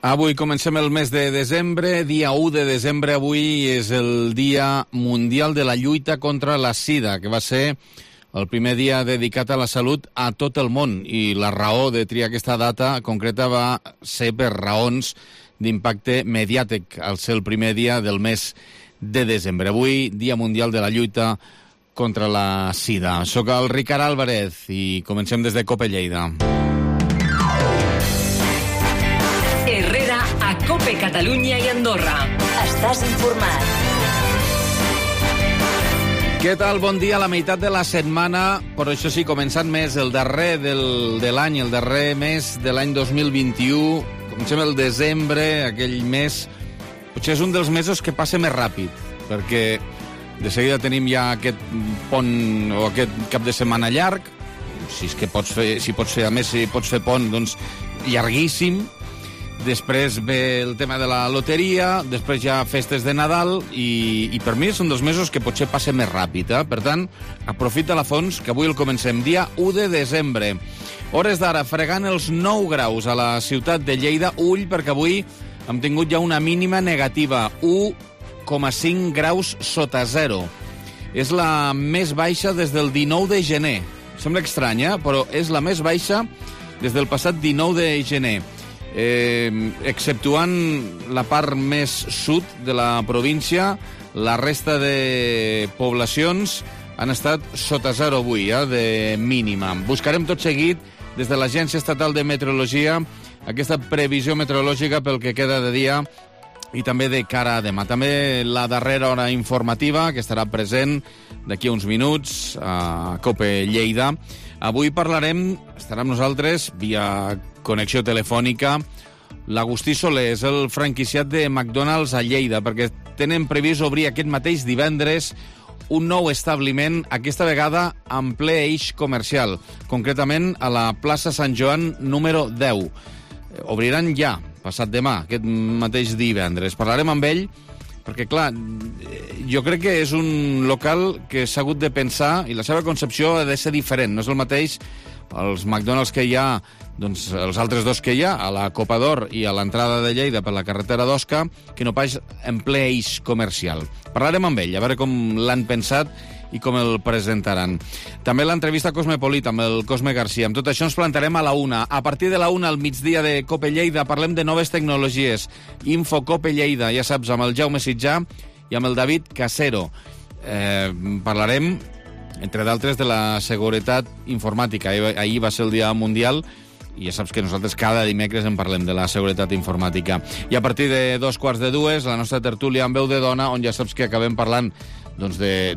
Avui comencem el mes de desembre, dia 1 de desembre. Avui és el Dia Mundial de la Lluita contra la Sida, que va ser el primer dia dedicat a la salut a tot el món. I la raó de triar aquesta data concreta va ser per raons d'impacte mediàtic, al ser el primer dia del mes de desembre. Avui, Dia Mundial de la Lluita contra la Sida. Soc el Ricard Álvarez i comencem des de COPE Lleida. Herrera a COPE Catalunya i Andorra. Estàs informat. Què tal? Bon dia. A la meitat de la setmana, però això sí, començant més, el darrer de l'any, el darrer mes de l'any 2021. Comencem el desembre, aquell mes. Potser és un dels mesos que passa més ràpid, perquè de seguida tenim ja aquest pont o aquest cap de setmana llarg. Si és que pots fer, a més, si pots fer pont, doncs llarguíssim. Després ve el tema de la loteria, després ja festes de Nadal i per mi són dos mesos que potser passa més ràpid. Per tant, aprofita la fons, que avui el comencem, dia 1 de desembre. Hores d'ara, fregant els 9 graus a la ciutat de Lleida. Ull, perquè avui hem tingut ja una mínima negativa, 1,5 graus sota zero. És la més baixa des del 19 de gener. Sembla estrany, però és la més baixa des del passat 19 de gener. Exceptuant la part més sud de la província, la resta de poblacions han estat sota zero avui, de mínima. Buscarem tot seguit des de l'Agència Estatal de Meteorologia aquesta previsió meteorològica pel que queda de dia i també de cara a demà. També la darrera hora informativa, que estarà present d'aquí a uns minuts a COPE Lleida. Avui parlarem, estarà amb nosaltres, via connexió telefònica, l'Agustí Soler, és el franquiciat de McDonald's a Lleida, perquè tenen previst obrir aquest mateix divendres un nou establiment, aquesta vegada en ple eix comercial, concretament a la plaça Sant Joan número 10. Obriran ja, passat demà, aquest mateix divendres. Parlarem amb ell, perquè, clar, jo crec que és un local que s'ha hagut de pensar i la seva concepció ha de ser diferent. No és el mateix els McDonald's que hi ha, doncs els altres dos que hi ha, a la Copa d'Or i a l'entrada de Lleida per la carretera d'Osca, que no pas en ple eix comercial. Parlarem amb ell, a veure com l'han pensat i com el presentaran. També l'entrevista Cosmopolita amb el Cosme Garcia. Amb tot això ens plantarem a la 1. A partir de la 1 al migdia de COPE Lleida parlem de noves tecnologies. Info COPE Lleida, ja saps, amb el Jaume Sitjà i amb el David Casero. Parlarem, entre d'altres, de la seguretat informàtica. Ahir va ser el Dia Mundial i ja saps que nosaltres cada dimecres en parlem de la seguretat informàtica. I a partir de 2:45, la nostra tertúlia amb veu de dona, on ja saps que acabem parlant doncs,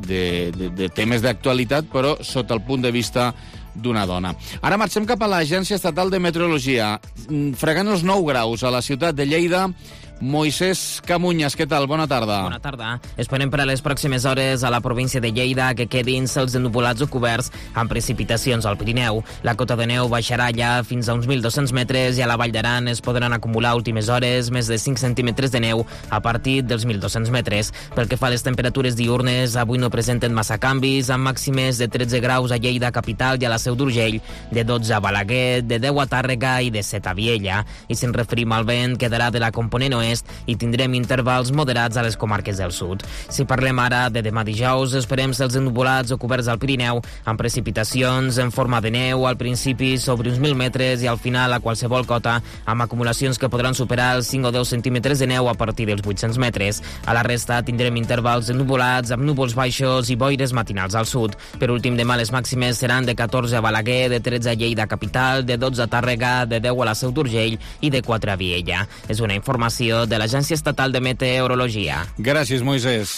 de temes d'actualitat, però sota el punt de vista d'una dona. Ara marxem cap a l'Agència Estatal de Meteorologia. Fregant els 9 graus a la ciutat de Lleida, Moisés Camuñas, què tal? Bona tarda. Bona tarda. Esperem per a les pròximes hores a la província de Lleida que quedin cels ennuvolats o coberts amb precipitacions al Pirineu. La cota de neu baixarà ja fins a uns 1.200 metres i a la Vall d'Aran es podran acumular a últimes hores més de 5 centímetres de neu a partir dels 1.200 metres. Pel que fa a les temperatures diurnes, avui no presenten massa canvis, amb màximes de 13 graus a Lleida capital i a la Seu d'Urgell, de 12 a Balaguer, de 10 a Tàrrega i de 7 a Viella. I si ens referim al vent, quedarà de la component oest i tindrem intervals moderats a les comarques del sud. Si parlem ara de demà dijous, esperem cels ennuvolats o coberts al Pirineu, amb precipitacions en forma de neu, al principi sobre uns 1.000 metres i al final a qualsevol cota, amb acumulacions que podran superar els 5 o 10 centímetres de neu a partir dels 800 metres. A la resta tindrem intervals ennuvolats amb núvols baixos i boires matinals al sud. Per últim, demà les màximes seran de 14 a Balaguer, de 13 a Lleida capital, de 12 a Tàrrega, de 10 a la Seu d'Urgell i de 4 a Viella. És una informació de l'Agència Estatal de Meteorologia. Gràcies, Moisés.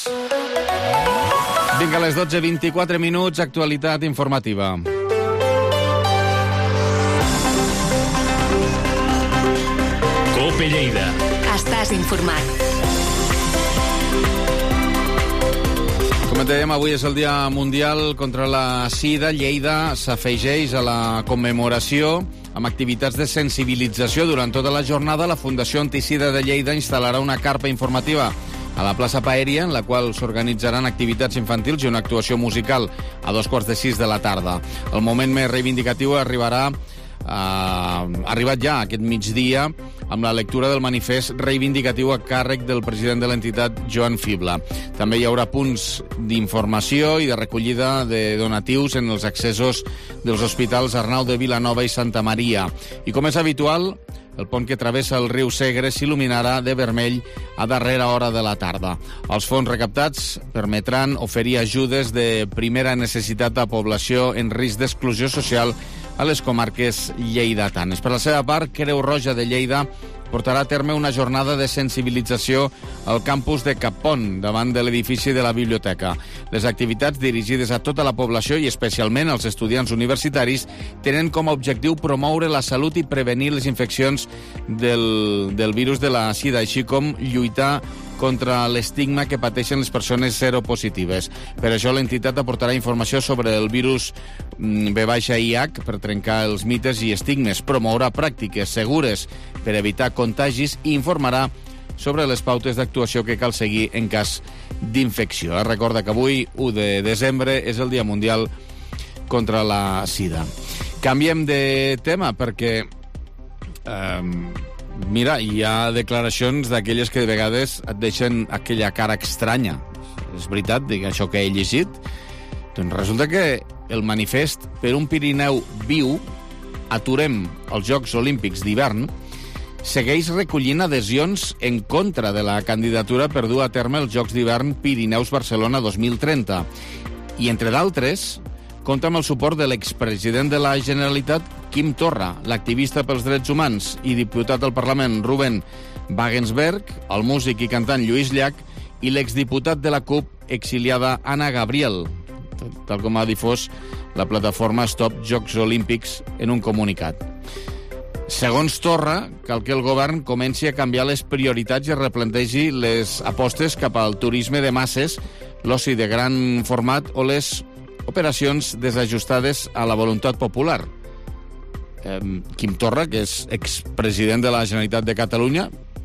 Vinga, a les 12:24 minuts, actualitat informativa. COPE Lleida. Estàs informat. Com et dèiem, avui és el Dia Mundial contra la Sida. Lleida s'afegeix a la commemoració amb activitats de sensibilització. Durant tota la jornada, la Fundació Antisida de Lleida instal·larà una carpa informativa a la plaça Paeria, en la qual s'organitzaran activitats infantils i una actuació musical a 5:15 de la tarda. El moment més reivindicatiu arribarà ha arribat ja aquest migdia amb la lectura del manifest reivindicatiu a càrrec del president de l'entitat, Joan Fibla. També hi haurà punts d'informació i de recollida de donatius en els accessos dels hospitals Arnau de Vilanova i Santa Maria. I com és habitual, el pont que travessa el riu Segre s'il·luminarà de vermell a darrera hora de la tarda. Els fons recaptats permetran oferir ajudes de primera necessitat a població en risc d'exclusió social a les comarques lleidatanes. Per la seva part, Creu Roja de Lleida portarà a terme una jornada de sensibilització al campus de Cappont, davant de l'edifici de la biblioteca. Les activitats dirigides a tota la població i especialment als estudiants universitaris tenen com a objectiu promoure la salut i prevenir les infeccions del virus de la sida, així com lluitar contra l'estigma que pateixen les persones seropositives. Per això l'entitat aportarà informació sobre el virus V-IH per trencar els mites i estigmes, promourà pràctiques segures per evitar contagis i informarà sobre les pautes d'actuació que cal seguir en cas d'infecció. Recorda que avui, 1 de desembre, és el Dia Mundial contra la sida. Canviem de tema perquè mira, hi ha declaracions d'aquelles que de vegades et deixen aquella cara estranya. És veritat, dic això que he llegit? Doncs resulta que el manifest per un Pirineu viu, aturem els Jocs Olímpics d'hivern, segueix recollint adhesions en contra de la candidatura per dur a terme els Jocs d'hivern Pirineus-Barcelona 2030. I, entre d'altres, compta amb el suport de l'expresident de la Generalitat, Quim Torra, l'activista pels drets humans i diputat al Parlament, Ruben Wagensberg, el músic i cantant Lluís Llach i l'exdiputat de la CUP, exiliada Anna Gabriel, tal com ha difós la plataforma Stop Jocs Olímpics en un comunicat. Segons Torra, cal que el govern comenci a canviar les prioritats i replantegi les apostes cap al turisme de masses, l'oci de gran format o les operacions desajustades a la voluntat popular. Quim Torra, que és expresident de la Generalitat de Catalunya,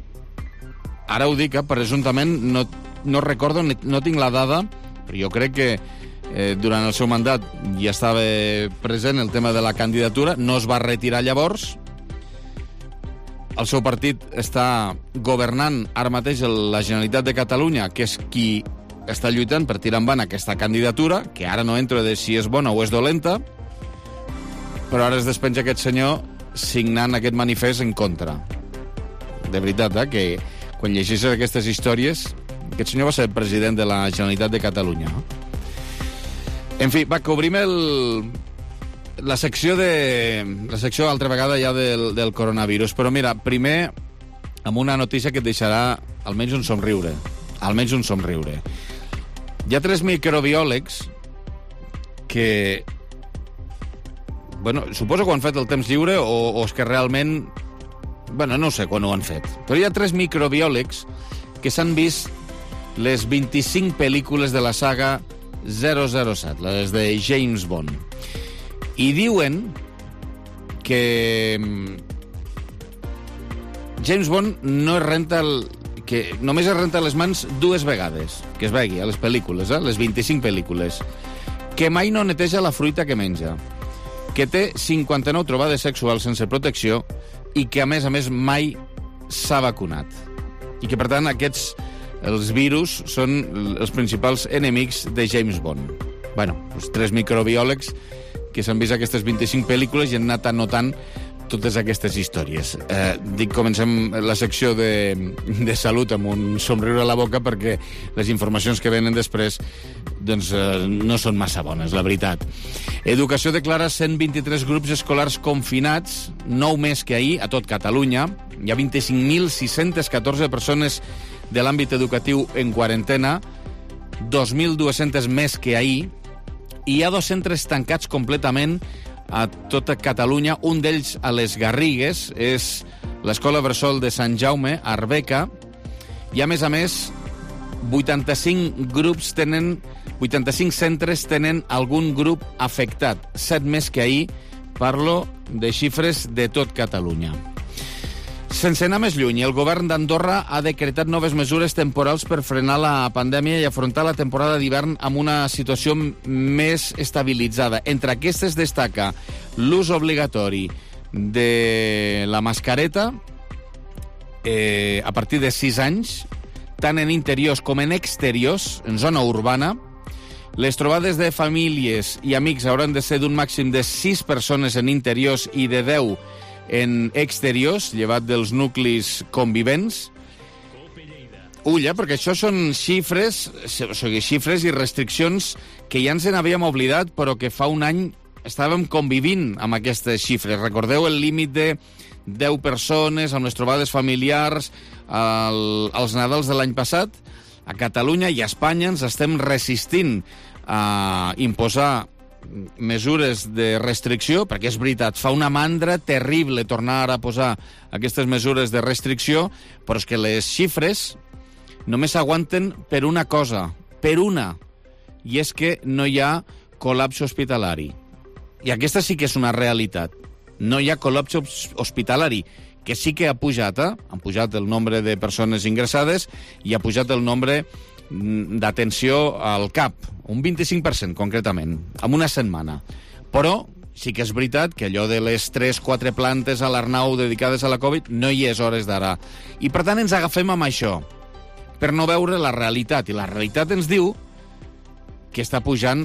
ara ho dic, presumptament, no recordo, no tinc la dada, però jo crec que durant el seu mandat ja estava present el tema de la candidatura, no es va retirar llavors. El seu partit està governant ara mateix la Generalitat de Catalunya, que és qui està lluitant per tirar endavant aquesta candidatura, que ara no entro de si és bona o és dolenta, però ara es despenja aquest senyor signant aquest manifest en contra. De veritat, que quan llegeixes aquestes històries, aquest senyor va ser president de la Generalitat de Catalunya. En fi, va, que obrim la secció altra vegada ja del coronavirus. Però mira, primer amb una notícia que et deixarà almenys un somriure. Almenys un somriure. Hi ha 3 microbiòlegs que... Bueno, suposo que ho han fet el temps lliure o és que realment... Bueno, no sé quan ho han fet. Però hi ha 3 microbiòlegs que s'han vist les 25 pel·lícules de la saga 007, les de James Bond. I diuen que James Bond no es renta que només es renta les mans 2 vegades, que es vegi a les pel·lícules, les 25 pel·lícules, que mai no neteja la fruita que menja, que té 59 trobades sexuals sense protecció i que, a més, mai s'ha vacunat. I que, per tant, els virus, són els principals enemics de James Bond. Bueno, doncs 3 microbiòlegs que s'han vist aquestes 25 pel·lícules i han anat anotant totes aquestes històries. Comencem la secció de salut amb un somriure a la boca perquè les informacions que venen després doncs, no són massa bones, la veritat. Educació declara 123 grups escolars confinats, 9 més que ahir, a tot Catalunya. Hi ha 25.614 persones de l'àmbit educatiu en quarantena, 2.200 més que ahir, i hi ha 2 centres tancats completament a tota Catalunya. Un d'ells a les Garrigues, és l'Escola Bressol de Sant Jaume, a Arbeca, i a més, 85 centres tenen algun grup afectat, 7 més que ahir. Parlo de xifres de tot Catalunya. Sense anar més lluny, el govern d'Andorra ha decretat noves mesures temporals per frenar la pandèmia i afrontar la temporada d'hivern amb una situació més estabilitzada. Entre aquestes destaca l'ús obligatori de la mascareta a partir de 6 anys, tant en interiors com en exteriors, en zona urbana. Les trobades de famílies i amics hauran de ser d'un màxim de 6 persones en interiors i de 10 en exteriors, llevat dels nuclis convivents. Ulla, perquè això són xifres i restriccions que ja ens n'havíem oblidat, però que fa un any estàvem convivint amb aquestes xifres. Recordeu el límit de 10 persones amb les trobades familiars als Nadals de l'any passat? A Catalunya i a Espanya ens estem resistint a imposar mesures de restricció, perquè és veritat, fa una mandra terrible tornar a posar aquestes mesures de restricció, però és que les xifres només s'aguanten per una cosa, per una, i és que no hi ha col·lapse hospitalari. I aquesta sí que és una realitat. No hi ha col·lapse hospitalari, que sí que ha pujat, han pujat el nombre de persones ingressades i ha pujat el nombre d'atenció al CAP, un 25% concretament, en una setmana. Però sí que és veritat que allò de les 3-4 plantes a l'Arnau dedicades a la Covid no hi és hores d'ara. I per tant ens agafem amb això, per no veure la realitat. I la realitat ens diu que està pujant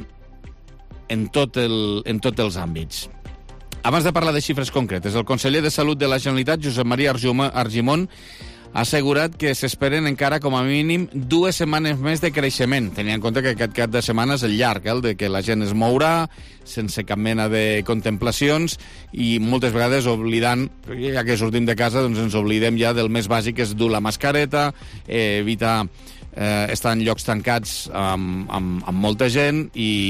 en tots els àmbits. Abans de parlar de xifres concretes, el conseller de Salut de la Generalitat, Josep Maria Argimon, ha assegurat que s'esperen encara com a mínim 2 setmanes més de creixement, tenint en compte que aquest cap de setmana és el llarg, el de que la gent es mourà sense cap mena de contemplacions i moltes vegades oblidant, ja que sortim de casa, doncs ens oblidem ja del més bàsic, que és dur la mascareta, evitar estar en llocs tancats amb molta gent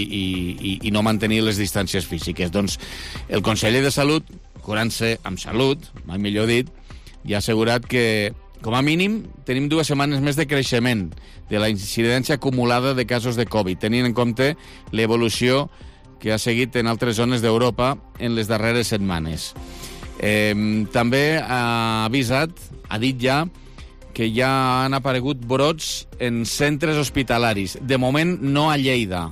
i no mantenir les distàncies físiques. Doncs el conseller de Salut, curant-se amb salut, mai millor dit, ja ha assegurat que, com a mínim, tenim 2 setmanes més de creixement de la incidència acumulada de casos de Covid, tenint en compte l'evolució que ha seguit en altres zones d'Europa en les darreres setmanes. També ha avisat, ha dit ja, que ja han aparegut brots en centres hospitalaris. De moment no a Lleida.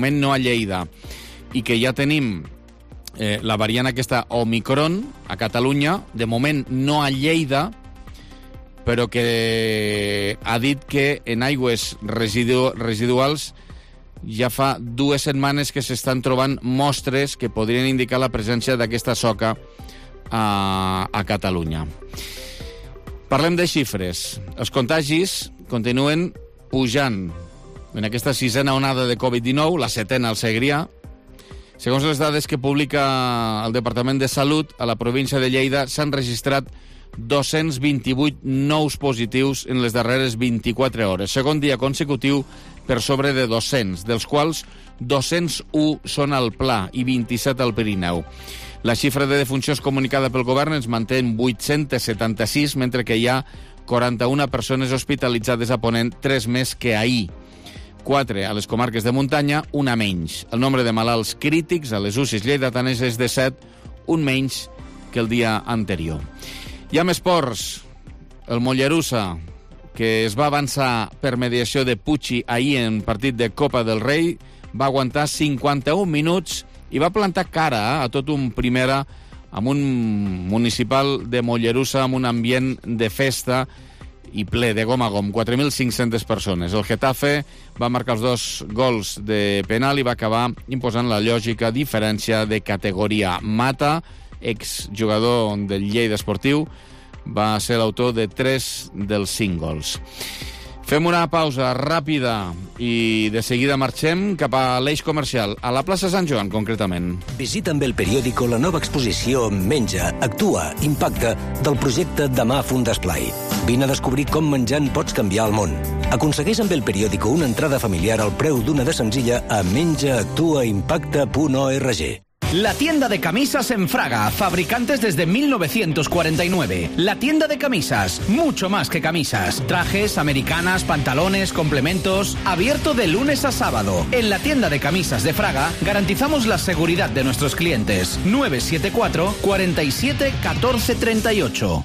I que ja tenim la variant aquesta Omicron a Catalunya, de moment no a Lleida, però que ha dit que en aigües residuals ja fa 2 setmanes que s'estan trobant mostres que podrien indicar la presència d'aquesta soca a Catalunya. Parlem de xifres. Els contagis continuen pujant. En aquesta 6a onada de Covid-19, la 7a al Segrià, segons les dades que publica el Departament de Salut, a la província de Lleida s'han registrat 228 nous positius en les darreres 24 hores. Segon dia consecutiu per sobre de 200, dels quals 201 són al Pla i 27 al Pirineu. La xifra de defuncions comunicada pel govern ens manté en 876, mentre que hi ha 41 persones hospitalitzades a Ponent, 3 més que ahir. 4 a les comarques de muntanya, una menys. El nombre de malalts crítics a les UCIs lleidatanes és de 7, un menys que el dia anterior. I amb esports, el Mollerussa, que es va avançar per mediació de Pucci ahir en partit de Copa del Rei, va aguantar 51 minuts i va plantar cara a tot un primera amb un municipal de Mollerussa amb un ambient de festa i ple de gom a gom, 4.500 persones. El Getafe va marcar els 2 gols de penal i va acabar imposant la lògica diferència de categoria. Mata, exjugador del Lleida Esportiu, va ser l'autor de 3 dels 5 gols. Fem una pausa ràpida i de seguida marxem cap a l'eix comercial, a la plaça Sant Joan, concretament. Visita amb El Periódico la nova exposició Menja, Actua, Impacta del projecte Demà Fundesplai. Vine a descobrir com menjant pots canviar el món. Aconsegueix amb El Periódico una entrada familiar al preu d'una de senzilla a menjaactuaimpacta.org. La tienda de camisas en Fraga, fabricantes desde 1949. La tienda de camisas, mucho más que camisas. Trajes, americanas, pantalones, complementos. Abierto de lunes a sábado. En la tienda de camisas de Fraga garantizamos la seguridad de nuestros clientes. 974 47 14 38.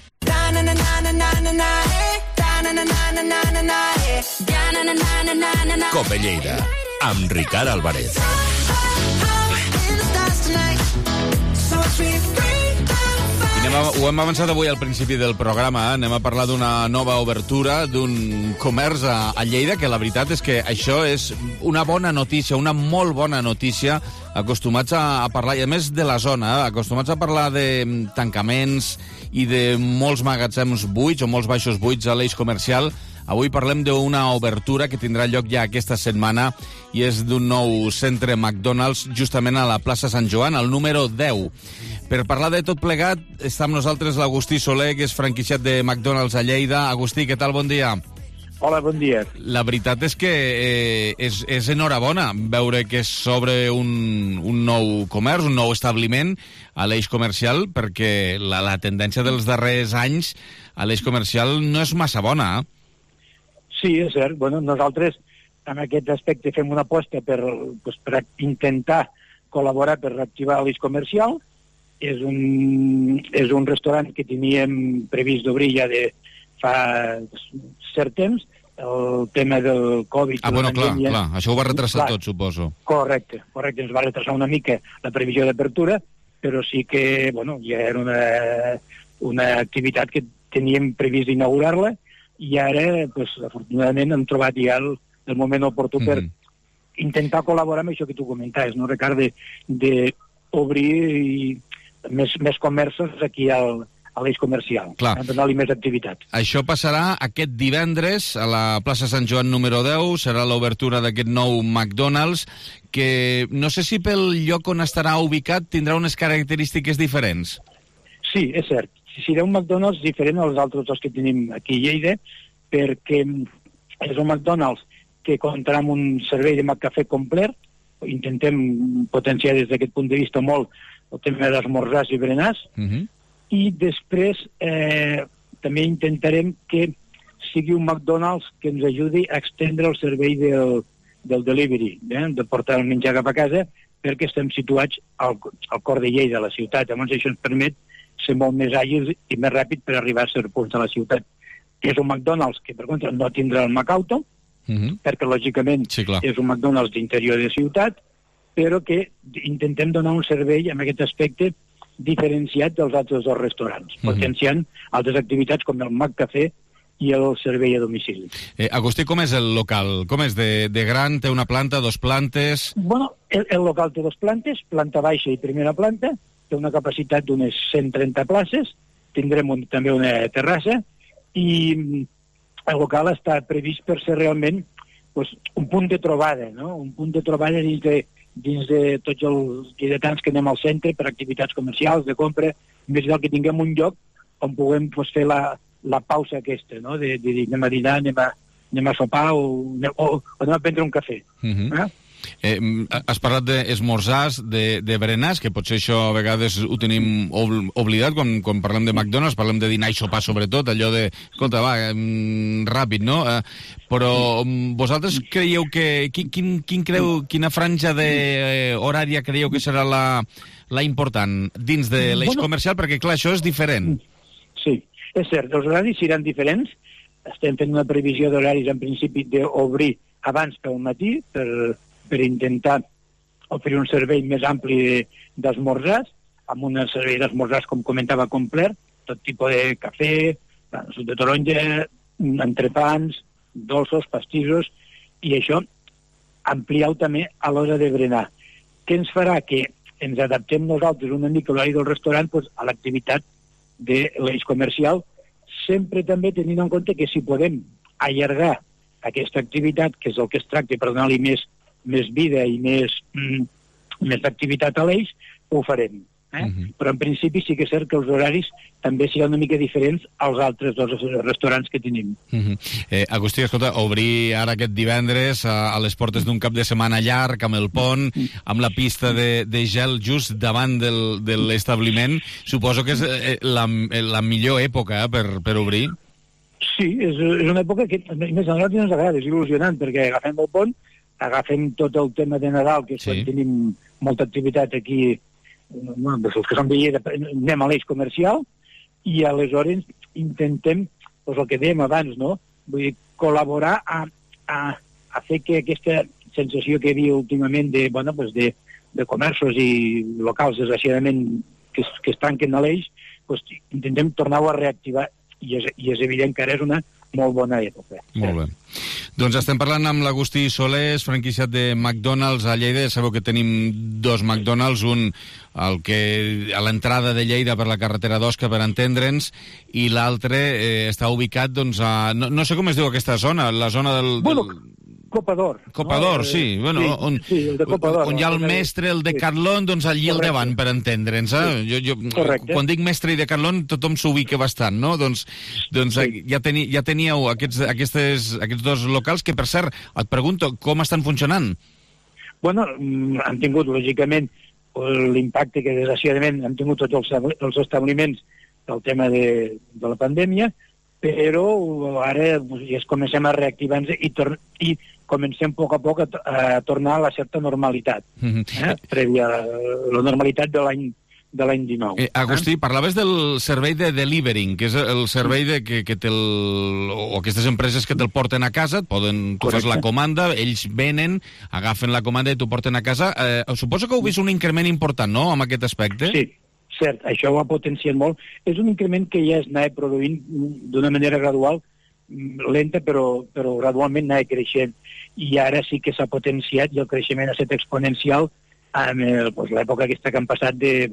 Cope Lleida, amb Ricard Álvarez. Ho hem avançat avui al principi del programa. Anem a parlar d'una nova obertura d'un comerç a Lleida, que la veritat és que això és una bona notícia, una molt bona notícia, acostumats a parlar, i a més de la zona, acostumats a parlar de tancaments i de molts magatzems buits o molts baixos buits a l'eix comercial. Avui parlem d'una obertura que tindrà lloc ja aquesta setmana i és d'un nou centre McDonald's justament a la plaça Sant Joan, al número 10. Per parlar de tot plegat, està amb nosaltres l'Agustí Soler, que és franquiciat de McDonald's a Lleida. Agustí, què tal? Bon dia. Hola, bon dia. La veritat és que és enhorabona veure que s'obre un nou comerç, un nou establiment a l'eix comercial, perquè la tendència dels darrers anys a l'eix comercial no és massa bona, Sí, és cert. Bueno, nosaltres en aquest aspecte fem una aposta per intentar col·laborar per reactivar l'eix comercial. És un restaurant que teníem previst d'obrir ja de fa cert temps. El tema del Covid... Bueno, clar. Això ho va retrasar tot, suposo. Correcte. Ens va retrasar una mica la previsió d'apertura, però sí que, bueno, ja era una activitat que teníem previst d'inaugurar-la, i ara, afortunadament, hem trobat ja el moment oportú per intentar col·laborar amb això que tu comentaves, no, Ricard, d'obrir més comerços aquí a l'eix comercial, donar-li més activitat. Això passarà aquest divendres a la plaça Sant Joan número 10, serà l'obertura d'aquest nou McDonald's, que no sé si pel lloc on estarà ubicat tindrà unes característiques diferents. Sí, és cert. Serà un McDonald's diferent als altres dos que tenim aquí a Lleida, perquè és un McDonald's que comptarà amb un servei de McCafé complet. Intentem potenciar des d'aquest punt de vista molt el tema d'esmorzars i berenars, i després també intentarem que sigui un McDonald's que ens ajudi a extendre el servei del delivery, de portar el menjar cap a casa, perquè estem situats al cor de Lleida, a la ciutat. Llavors això ens permet ser molt més àgils i més ràpid per arribar a certs punts de la ciutat. És un McDonald's que, per contra, no tindrà el McAuto, perquè, lògicament, és un McDonald's d'interior de ciutat, però que intentem donar un servei en aquest aspecte diferenciat dels altres dos restaurants, potenciant altres activitats com el McCafé i el servei a domicili. Agustí, com és el local? Com és de gran? Té una planta, dos plantes? Bueno, el local té dos plantes, planta baixa i primera planta, té una capacitat d'unes 130 places, tindrem també una terrassa, i el local està previst per ser realment un punt de trobada, no? Un punt de trobada dins de tots els lleidatans que anem al centre per activitats comercials, de compra, més del que tinguem un lloc on puguem fer la pausa aquesta, no? De dir, anem a dinar, anem a sopar o anem a prendre un cafè. Has parlat d'esmorzars, de berenars, que potser això a vegades ho tenim oblidat quan parlem de McDonald's, parlem de dinar i sopar sobretot, allò de, escolta, ràpid, no? Però vosaltres creieu que... Quina franja horària creieu que serà la important dins de l'eix comercial? Perquè, clar, això és diferent. Sí, és cert, els horaris seran diferents. Estem fent una previsió d'horaris, en principi, d'obrir abans pel matí, per intentar oferir un servei més ampli d'esmorzars, amb un servei d'esmorzars, com comentava, complet, tot tipus de cafè, suc de taronja, entrepans, dolços, pastissos, i això ampliar-ho també a l'hora de berenar. Què ens farà? Que ens adaptem nosaltres una mica a l'horari del restaurant a l'activitat de l'eix comercial, sempre també tenint en compte que si podem allargar aquesta activitat, que és el que es tracta per donar-li més vida i més activitat a l'eix, ho farem. Però en principi sí que és cert que els horaris també seran una mica diferents als altres dos restaurants que tenim. Agustí, escolta, obrir ara aquest divendres a les portes d'un cap de setmana llarg, amb el pont, amb la pista de gel just davant de l'establiment, suposo que és la millor època per obrir? Sí, és una època que a més a nosaltres ens agrada, és il·lusionant, perquè agafem el pont, agafem tot el tema de Nadal, que quan tenim molta activitat aquí, els que som de Lleida, anem a l'eix comercial, i aleshores intentem, el que dèiem abans, no? Vull dir, col·laborar a fer que aquesta sensació que hi havia últimament de comerços i locals, desgraciadament, que es tanquen a l'eix, doncs, intentem tornar-ho a reactivar i és evident que ara és una molt bona època. Molt bé. Doncs estem parlant amb l'Agustí Solés, franquiciat de McDonald's a Lleida. Sabeu que tenim dos McDonald's, un a l'entrada de Lleida per la carretera d'Osca, per entendre'ns, i l'altre està ubicat, doncs, no sé com es diu aquesta zona, la zona del... Bueno, Copador. Copador, no? Sí. Bueno, sí, el de Copador. On hi ha el mestre, el Decathlon, doncs allí al davant, per entendre'ns. Jo, quan dic mestre i Decathlon, tothom s'ubica bastant, no? Doncs sí. ja teníeu aquests dos locals que, per cert, et pregunto, com estan funcionant? Bueno, han tingut, lògicament, l'impacte que, desgraciadament, han tingut tots els establiments del tema de la pandèmia, però ara ja comencem a reactivar-nos i comencem a poc a poc a tornar a la certa normalitat, prèvia a la normalitat de l'any 19. Agustí, parlaves del servei de delivering, que és el servei que té o aquestes empreses que te'l porten a casa, tu fas la comanda, ells venen, agafen la comanda i t'ho porten a casa. Suposo que heu vist un increment important, no?, amb aquest aspecte? Sí, cert, això ho ha potenciat molt. És un increment que ja es anava produint d'una manera gradual, lenta, però gradualment anava creixent. I ara sí que s'ha potenciat i el creixement ha estat exponencial amb l'època aquesta que han passat de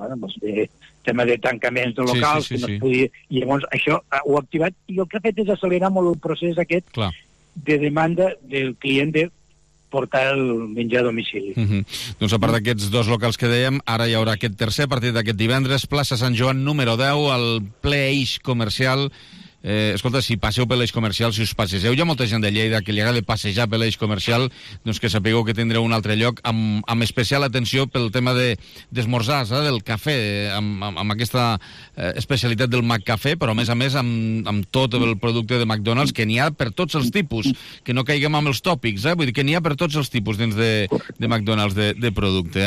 tema de tancaments de locals, que no es podia... I llavors això ho ha activat i el que ha fet és accelerar molt el procés aquest de demanda del client de portar el menjar a domicili. Doncs a part d'aquests dos locals que dèiem, ara hi haurà aquest tercer, a partir d'aquest divendres, plaça Sant Joan número 10, al ple eix comercial. Escolta, si passeu per l'eix comercial, si us passegeu, hi ha molta gent de Lleida que li agrada passejar per l'eix comercial, doncs que sapigueu que tindreu un altre lloc amb especial atenció pel tema d'esmorzars, del cafè, amb aquesta especialitat del McCafè, però a més amb tot el producte de McDonald's, que n'hi ha per tots els tipus, que no caiguem amb els tòpics, vull dir que n'hi ha per tots els tipus dins de McDonald's de producte.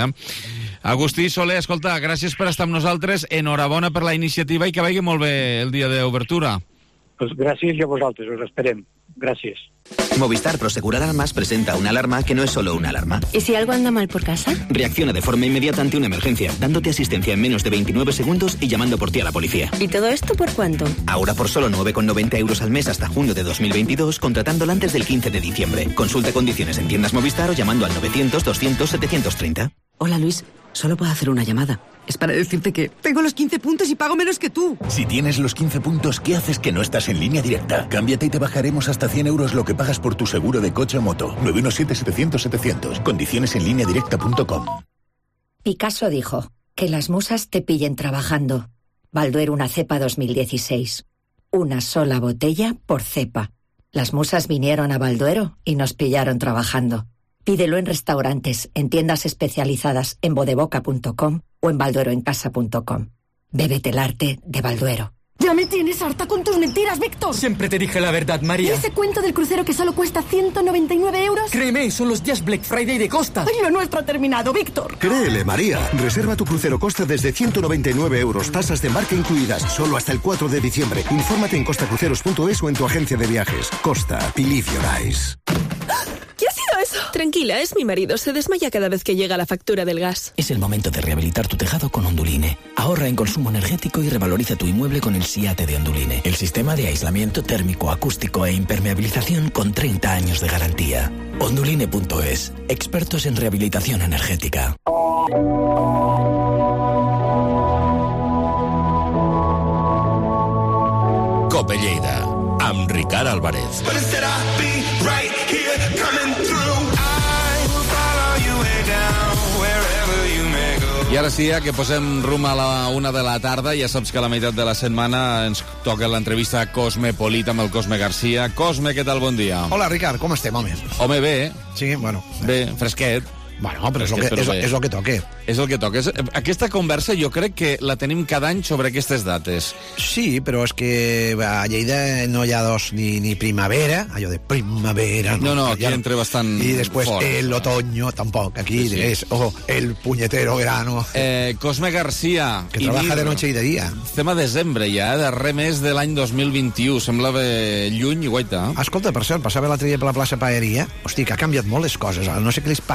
Agustí Soler, escolta, gràcies per estar amb nosaltres, enhorabona per la iniciativa i que vagi molt bé el dia d'obertura. Pues gracias a vosotros, os esperem. Gracias. Movistar Prosegur Alarmas presenta una alarma que no es solo una alarma. ¿Y si algo anda mal por casa? Reacciona de forma inmediata ante una emergencia, dándote asistencia en menos de 29 segundos y llamando por ti a la policía. ¿Y todo esto por cuánto? Ahora por solo 9,90 euros al mes hasta junio de 2022, contratándola antes del 15 de diciembre. Consulta condiciones en tiendas Movistar o llamando al 900-200-730. Hola, Luis. Solo puedo hacer una llamada. Es para decirte que tengo los 15 puntos y pago menos que tú. Si tienes los 15 puntos, ¿qué haces que no estás en Línea Directa? Cámbiate y te bajaremos hasta 100 euros lo que pagas por tu seguro de coche o moto. 917-700-700. Condiciones en lineadirecta.com. Picasso dijo, que las musas te pillen trabajando. Balduero una cepa 2016. Una sola botella por cepa. Las musas vinieron a Balduero y nos pillaron trabajando. Pídelo en restaurantes, en tiendas especializadas, en bodeboca.com o en baldueroencasa.com. Bébete el arte de Balduero. ¡Ya me tienes harta con tus mentiras, Víctor! Siempre te dije la verdad, María. ¿Y ese cuento del crucero que solo cuesta 199 euros? Créeme, son los días Black Friday de Costa. ¡Ay, lo nuestro ha terminado, Víctor! Créele, María. Reserva tu crucero Costa desde 199 euros, tasas de embarque incluidas, solo hasta el 4 de diciembre. Infórmate en costacruceros.es o en tu agencia de viajes. Costa, believe your eyes. ¿Qué ha sido eso? Tranquila, es mi marido. Se desmaya cada vez que llega la factura del gas. Es el momento de rehabilitar tu tejado con Onduline. Ahorra en consumo energético y revaloriza tu inmueble con el SIATE de Onduline. El sistema de aislamiento térmico, acústico e impermeabilización con 30 años de garantía. Onduline.es. Expertos en rehabilitación energética. Cope Lleida, amb Ricard Álvarez. I ara sí, que posem rumb a la 1 de la tarda. Ja saps que a la meitat de la setmana ens toca l'entrevista Cosmopolita amb el Cosme Garcia. Cosme, què tal? Bon dia. Hola, Ricard, com estem, home? Home, bé. Sí, bueno. Bé, fresquet. Bueno, però és el que toca. És el que toca. Aquesta conversa jo crec que la tenim cada any sobre aquestes dates. Sí, però és que a Lleida no hi ha ni primavera, allò de primavera... No, aquí entra bastant fort. I després fort. El otoño, tampoc. Aquí sí. És el puñetero verano. Cosme Garcia. Que trabaja de noche y de día. Estem a desembre ja, darrer mes de l'any 2021. Semblava lluny i guaita. Escolta, per cert, passava l'altre dia per la plaça Paeria. Hosti, que ha canviat molt les coses. No sé què les passa als de l'Ajuntament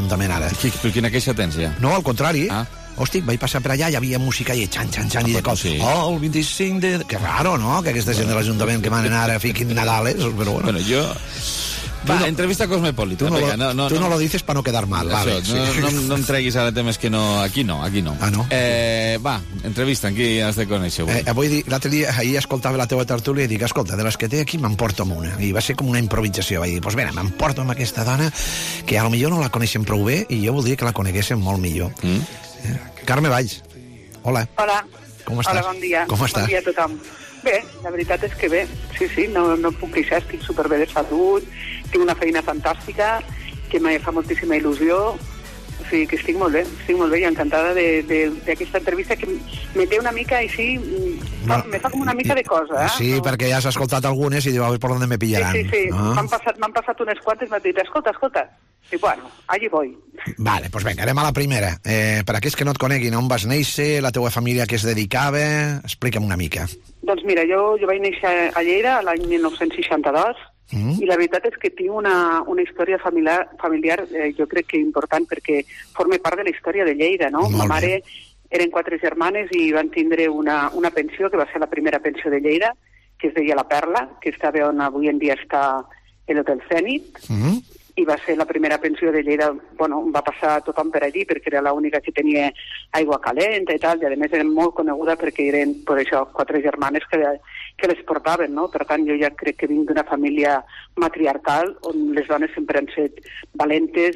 l'Ajuntament ara. Quina queixa tens ja? No, al contrari. Hosti, vaig passar per allà, hi havia música i xan, i de cop. El 25 de... Que raro, no?, que aquesta gent de l'Ajuntament que manen ara fiquin Nadales, però bueno. Bueno, jo... Va, entrevista cosmopolita. Tu no lo dices para no quedar mal. Vale, no em treguis ara temes que no... Aquí no. Ah, no? Va, entrevista, amb qui has de conèixer avui? L'altre dia, ahir escoltava la teva tertúlia i dic, escolta, de les que té aquí m'emporto amb una. I va ser com una improvisació. Vaig dir, doncs mira, m'emporto amb aquesta dona que a lo millor no la coneixen prou bé i jo voldria que la coneguessin molt millor. Carme Valls, hola. Hola. Com estàs? Hola, bon dia. Com estàs? Bon dia a tothom. Bé, la veritat és que bé, sí, no puc queixar, estic superbé de salut, tinc una feina fantàstica, que me fa moltíssima il·lusió, o sigui que estic molt bé i encantada d'aquesta entrevista que me té una mica així, me fa com una mica de cosa, Sí, perquè ja has escoltat algunes i diu, a veure per on me pillaran. Sí, m'han passat unes quantes, m'han dit, escolta, i bueno, allí voy. Vale, doncs vinga, anem a la primera. Per aquells que no et coneguin, on vas néixer, la teua família que es dedicava, explica'm una mica. Doncs mira, jo vaig néixer a Lleida l'any 1962 i la veritat és que tinc una història familiar jo crec que important perquè forma part de la història de Lleida, no? Ma mare eren 4 germanes i van tindre una pensió que va ser la primera pensió de Lleida, que es deia La Perla, que estava on avui en dia està l'Hotel Zenit, i va ser la primera pensió de Lleida, bueno, va passar tothom per allí perquè era l'única que tenia aigua calenta i tal, i a més eren molt coneguda perquè eren, per això, 4 germanes que les portaven, no? Per tant, jo ja crec que vinc d'una família matriarcal on les dones sempre han set valentes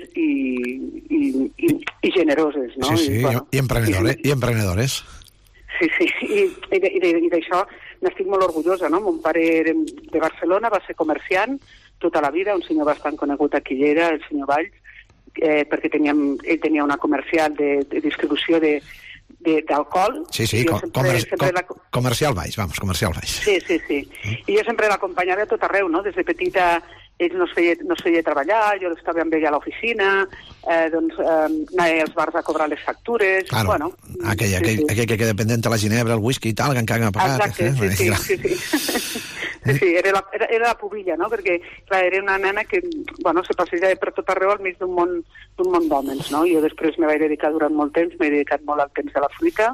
i generoses, no? Sí, i emprenedores. Sí, i d'això n'estic molt orgullosa, no? Mon pare era de Barcelona, va ser comerciant tota la vida, un senyor bastant conegut aquí a Lleida, el senyor Valls, perquè ell tenia una comercial de distribució d'alcohol. Sí, Comercial Valls, vamos, Comercial Valls. Sí. I jo sempre l'acompanyava a tot arreu, no? Des de petita ell no es feia treballar, jo estava amb ell a l'oficina, anava als bars a cobrar les factures... Claro, bueno, aquell que dependent de la ginebra, el whisky i tal, que encara ha pagat. Exacte, sí, era la pubilla, no? Perquè, clar, era una nena que, bueno, se passejava per tot arreu al mig d'un món d'hòmens, no? Jo després me vaig dedicar durant molt temps, m'he dedicat molt al temps de la fruita,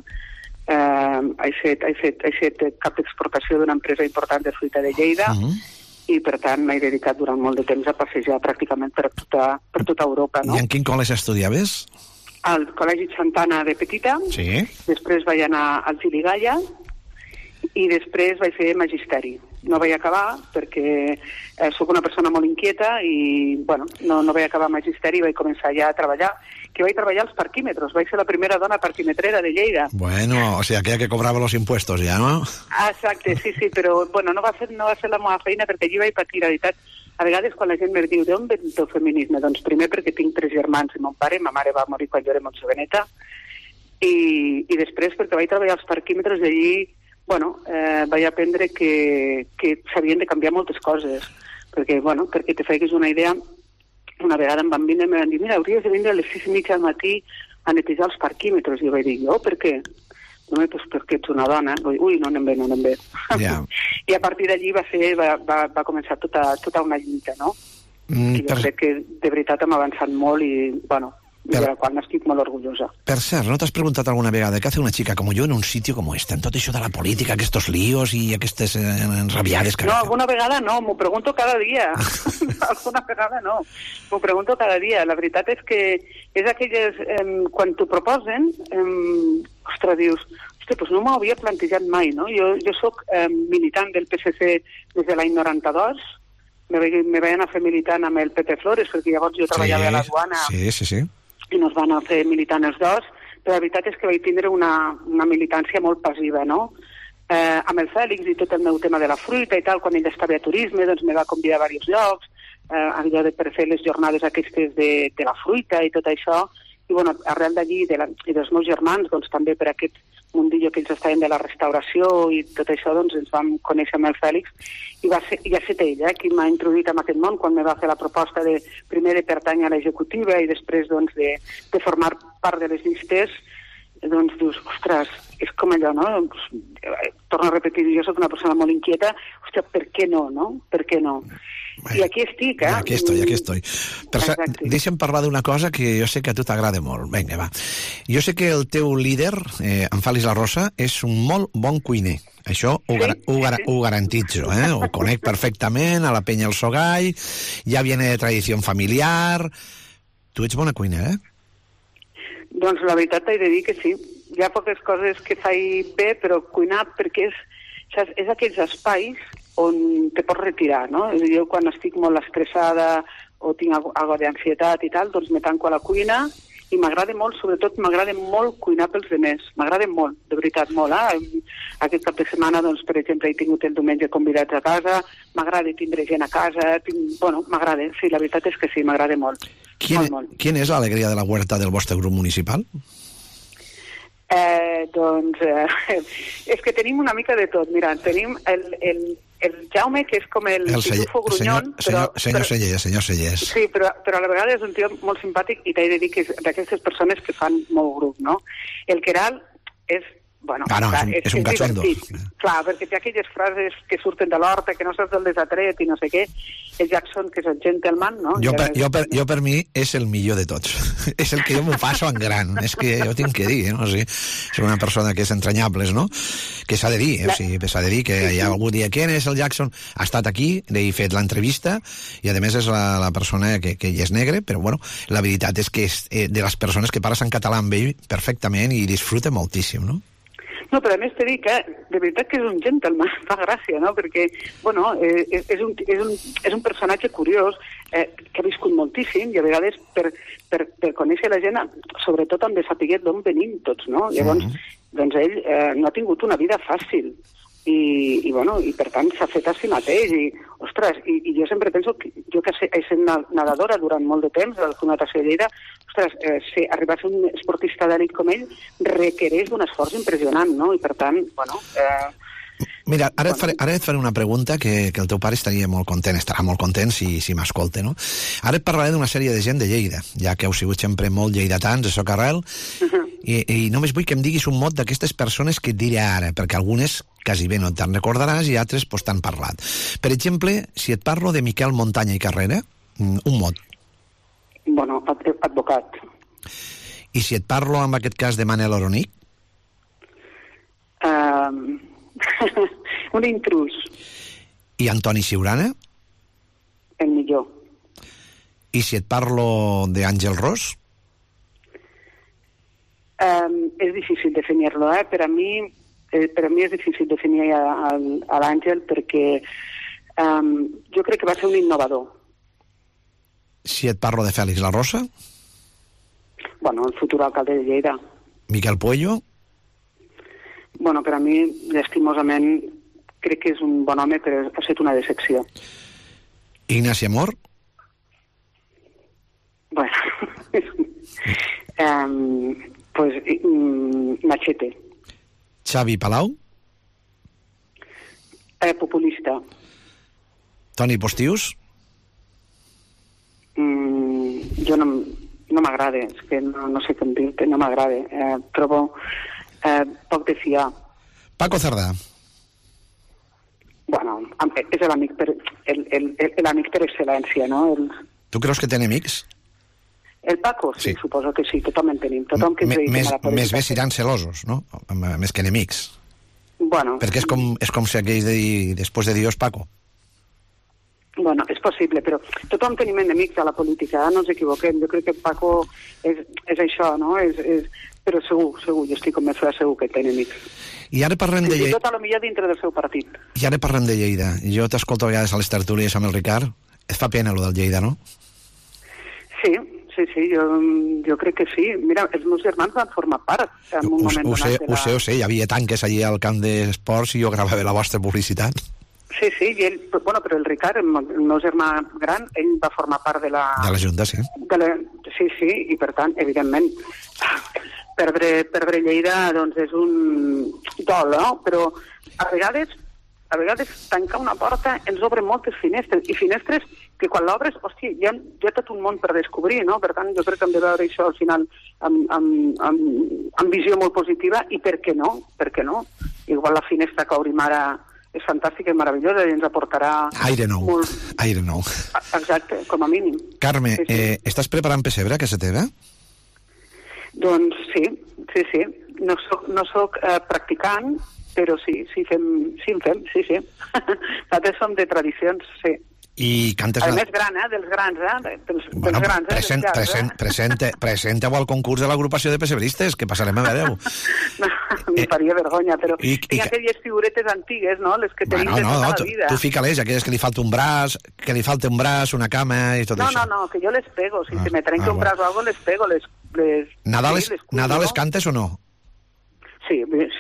he fet cap d'exportació d'una empresa important de fruita de Lleida, i per tant m'he dedicat durant molt de temps a passejar pràcticament per tota Europa, no? I en quin col·legi estudiaves? Al Col·legi Santana de petita, després vaig anar al Giligalla i després vaig fer magisteri. No vaig acabar perquè sóc una persona molt inquieta i, bueno, no vaig acabar magisteri i vaig començar ja a treballar, que vaig treballar als parquímetros. Vaig ser la primera dona parquimetrera de Lleida. Bueno, o sea, aquella que cobrava los impuestos ja, ¿no? Exacte, sí, però, bueno, no va ser la meva feina perquè allí vaig patir, la veritat. A vegades quan la gent me diu d'on ve el feminisme? Doncs primer perquè tinc 3 germans i mon pare, ma mare va morir quan jo era molt joveneta, i després perquè vaig treballar als parquímetres i allí, bueno, vaig aprendre que s'havien de canviar moltes coses, perquè te facis una idea, una vegada em van vindre i em van dir, mira, hauries de vindre a les 6:30 del matí a netejar els parquímetres, i jo vaig dir, per què? No, doncs perquè ets una dona. Ui, no anem bé. Yeah. I a partir d'allí va començar tota una lluita, no? I jo crec que de veritat hem avançat molt i, bueno, de la qual n'estic molt orgullosa. Per cert, ¿no t'has preguntat alguna vegada què hace una chica como yo en un sitio como este, en tot això de la política, aquests líos i aquestes enrabiades? No, alguna vegada no, m'ho pregunto cada dia. Alguna vegada no, m'ho pregunto cada dia. La veritat és que és aquelles... quan t'ho proposen, ostres, dius, doncs no m'ho havia plantejat mai, no? Jo soc militant del PSC des de l'any 92, me vaig anar a fer militant amb el Pepe Flores, perquè llavors jo treballava a la Duana. Sí. I nos van a fer militant els dos, però la veritat és que vaig tindre una militància molt passiva, no? Amb el Fèlix i tot el meu tema de la fruita i tal, quan ell estava a turisme, doncs me va convidar a diversos llocs, allò de per fer les jornades aquestes de la fruita i tot això, i bueno, arrel d'allí i dels meus germans, doncs també per aquest mundillo que ells estaven de la restauració i tot això, doncs ens vam conèixer amb el Fèlix, i ha estat ell qui m'ha introduït en aquest món quan me va fer la proposta primer de pertànyer a l'executiva i després doncs de formar part de les llistes. Doncs dius, ostres, és com allò, no? Torno a repetir, jo soc una persona molt inquieta, ostres, per què no, no? Per què no? I aquí estic, Aquí estoy. Però deixa'm parlar d'una cosa que jo sé que a tu t'agrada molt. Vinga, va. Jo sé que el teu líder, en Fèlix La Rosa, és un molt bon cuiner. Això ho garantitzo, Ho conec perfectament, a la penya El Sogall, ja viene de tradició familiar. Tu ets bona cuina, Doncs la veritat t'he de dir que sí. Hi ha poques coses que faig bé, però cuinar perquè és aquells espais on te pots retirar, no? Jo quan estic molt estressada o tinc alguna d'ansietat i tal, doncs me tanco a la cuina i m'agrada molt, sobretot m'agrada molt cuinar pels demés. M'agrada molt, de veritat, molt. Aquest cap de setmana, doncs, per exemple, he tingut el diumenge convidats a casa, m'agrada tindre gent a casa, m'agrada, sí, la veritat és que sí, m'agrada molt. Quina és l'alegria de la huerta del vostre grup municipal? És que tenim una mica de tot. Mira, tenim el Jaume, que és com el pitufo grunyón. Senyor Cellers. Sí, però a la vegada és un tio molt simpàtic i t'he de dir que és d'aquestes persones que fan molt grup, no? El Queralt és... és un cachondo. Clar, perquè té aquelles frases que surten de l'horta, que no saps d'on les ha tret i no sé què. El Jackson, que és el gentleman, no? Jo per mi és el millor de tots. És el que jo m'ho passo en gran. És que jo tinc que dir, no? És una persona que és entranyables, no? Que s'ha de dir, s'ha de dir que hi ha algú dia qui és el Jackson, ha estat aquí, li he fet l'entrevista i a més és la persona que ell és negre, però bueno, la veritat és que és de les persones que parles en català amb ell perfectament i disfruta moltíssim, no? No, però a més t'he dit que de veritat que és un gentleman, fa gràcia, no? Perquè, és un personatge curiós que ha viscut moltíssim i a vegades per conèixer la gent, sobretot hem de saber d'on venim tots, no? Llavors, doncs ell no ha tingut una vida fàcil i per tant s'ha fet a si mateix i, ostres, i jo sempre penso que jo que he estat nedadora durant molt de temps a la Natació de Lleida, ostres, arribar a ser un esportista d'elit com ell requereix d'un esforç impressionant, no? I per tant, Mira, ara et faré una pregunta que el teu pare estarà molt content si m'escolta, no? Ara et parlaré d'una sèrie de gent de Lleida, ja que heu sigut sempre molt lleidatans, de Socarrel, i només vull que em diguis un mot d'aquestes persones que et diré ara, perquè algunes quasi bé no te'n recordaràs i altres pues, t'han parlat. Per exemple, si et parlo de Miquel Montanya i Carrera, un mot. Advocat. I si et parlo, en aquest cas, de Manel Oronic? Un intrus. I Antoni Siurana? El millor. I si et parlo d'Àngel Ros? És difícil definir-lo, Per a mi és difícil definir a l'Àngel perquè jo crec que va ser un innovador. Si et parlo de Fèlix La Rosa? El futur alcalde de Lleida. Miquel Puello? Per a mi, llàstimosament, crec que és un bon home, però ha estat una decepció. Ignasi Amor? Machete. Xavi Palau? Populista. Toni Postius? Jo no m'agrada, és que no sé com dir-te, no m'agrada. Trobo poc de fiar. Paco Cerdà? És l'amic per excel·lència, no? Tu creus que té enemics? El Paco, sí, suposo que sí, tothom en tenim. Més bé seran celosos, no? Més que enemics. Perquè és com si aquells després de Dios, Paco. És possible, però tothom tenim enemics a la política, no ens equivoquem. Jo crec que Paco és això, no? Però segur, jo estic convençuda segur que té enemics. I ara parlem de Lleida. Tot a lo millor dintre del seu partit. I ara parlem de Lleida. Jo t'escolto a vegades a les tertúlies amb el Ricard. Et fa pena, lo del Lleida, no? Sí, jo crec que sí. Mira, els meus germans van formar part en un moment donat. Ho sé, hi havia tanques allí al camp d'esports i jo gravava la vostra publicitat. Sí, i ell, però el Ricard, el meu germà gran, ell va formar part de la... De la Junta, sí. Sí, i per tant, evidentment, perdre Lleida doncs és un dol, no? Però a vegades tancar una porta ens obre moltes finestres, i finestres que quan l'obres, hòstia, hi ha tot un món per descobrir, no? Per tant, jo crec que hem de veure això al final amb visió molt positiva, i per què no? Igual la finestra que obrim ara és fantàstica i meravellosa i ens aportarà... Aire nou, aire nou. Exacte, com a mínim. Carme, estàs preparant pessebre a casa teva? Doncs sí. No soc practicant, però sí. Nosaltres som de tradicions, sí. I cantes... A més, dels grans. Bueno, presenta-ho al concurs de l'agrupació de pessebristes, que passarem a veure-ho. Em faria vergonya, però tinc aquelles figuretes antigues, no?, les que tenim de tota la vida. Tu fica-les, aquelles que li falta un braç, una cama i tot això. No, que jo les pego. Si se me trenca un braç o algo, les pego. Nadal les cantes o no? Sí,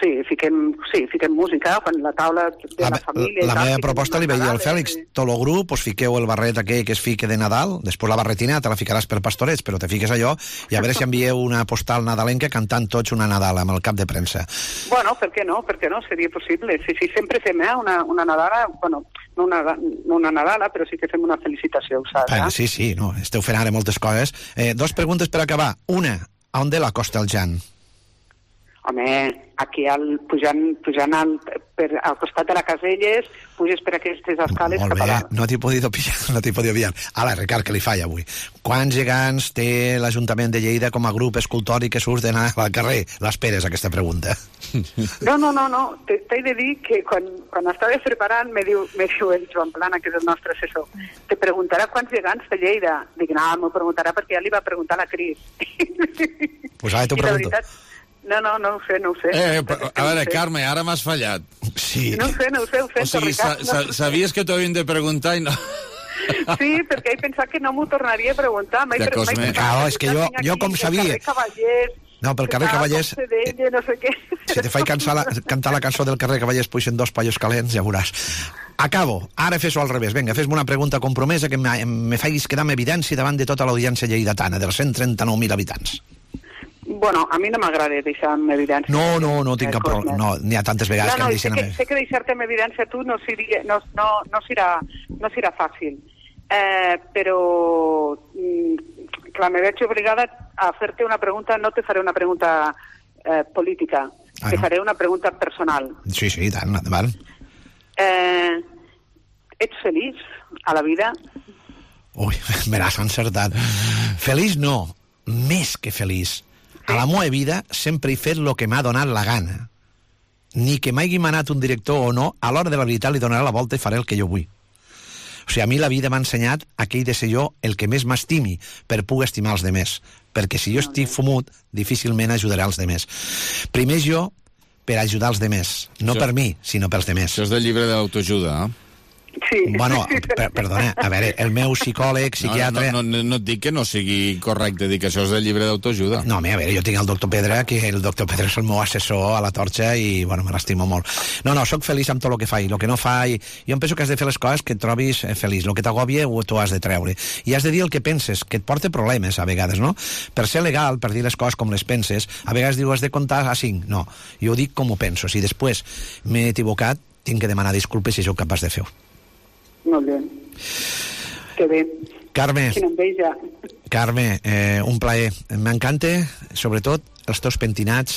fiquem música, quan la taula de la família... La meva proposta li veia al Fèlix, tot el grup, us fiqueu el barret aquell que es fique de Nadal, després la barretina te la ficaràs per pastorets, però te fiques allò, i a veure si envieu una postal nadalenca cantant tots una Nadal amb el cap de premsa. Bueno, per què no? Seria possible. Sí, sempre fem una Nadala, bueno, no una Nadala, però sí que fem una felicitació, ho saps? Sí, no, esteu fent ara moltes coses. 2 preguntes per acabar. Una, a on de la Costa el Jan? Home, aquí pujant al costat de la Caselles, puges per aquestes escales cap a dalt. No t'hi he podido pillar. Ara, Ricard, que li falla avui. Quants gegants té l'Ajuntament de Lleida com a grup escultòric que surt d'anar al carrer? L'esperes, aquesta pregunta. No. T'he de dir que quan estava preparant me diu el Joan Plana, que és el nostre assessor, te preguntarà quants gegants té Lleida. Dic, no, m'ho preguntarà perquè ja li va preguntar a la Cris. Pues ara t'ho pregunto. No ho sé. A veure, Carme, ara m'has fallat. Sí. No ho sé, o sigui, sabies que t'ho havien de preguntar i no... Sí, perquè he pensat que no m'ho tornaria a preguntar. És que jo com sabia... No, pel carrer Cavallers... No sé què. Si te faig cantar la cançó del carrer Cavallers puixen 2 pallos calents, ja veuràs. Acabo. Ara fes-ho al revés. Vinga, fes-me una pregunta compromesa que me facis quedar en evidència davant de tota l'audiència lleidatana, dels 139.000 habitants. Bueno, a mi no m'agrada deixar en evidència. No tinc cap problema. No, n'hi ha tantes vegades que em deixen... Sé que deixar-te en evidència tu no serà fàcil. Però clar, me veig obligada a fer-te una pregunta, no te faré una pregunta política, te faré una pregunta personal. Sí, tant, endavant. Ets feliç a la vida? Ui, me l'has encertat. Feliç no, més que feliç. A la meva vida sempre he fet el que m'ha donat la gana. Ni que m'hagi manat un director o no, a l'hora de la veritat li donaré la volta i faré el que jo vull. O sigui, a mi la vida m'ha ensenyat que he de ser jo el que més m'estimi per poder estimar els demés. Perquè si jo estic fumut, difícilment ajudaré els demés. Primer jo per ajudar els demés. No per mi, sinó pels demés. Això és del llibre d'autoajuda, Sí. Bueno, perdona, a veure, el meu psicòleg, psiquiatre... No et dic que no sigui correcte dir que això és del llibre d'autoajuda. No, a veure, jo tinc el doctor Pedra, que el doctor Pedra és el meu assessor a la torxa i, bueno, me l'estimo molt. No, sóc feliç amb tot el que fa i el que no fa. Jo em penso que has de fer les coses que et trobis feliç. El que t'agòbia t'ho has de treure. I has de dir el que penses, que et porta problemes a vegades, no? Per ser legal, per dir les coses com les penses, a vegades diu, has de comptar a 5. No, jo ho dic com ho penso. Si després m'he equivocat, tinc que demanar disculpes si sóc capaç de fer-ho. Molt bé. Que bé. Carme. Quina enveja. Carme, un plaer. M'encanta, sobretot, els teus pentinats.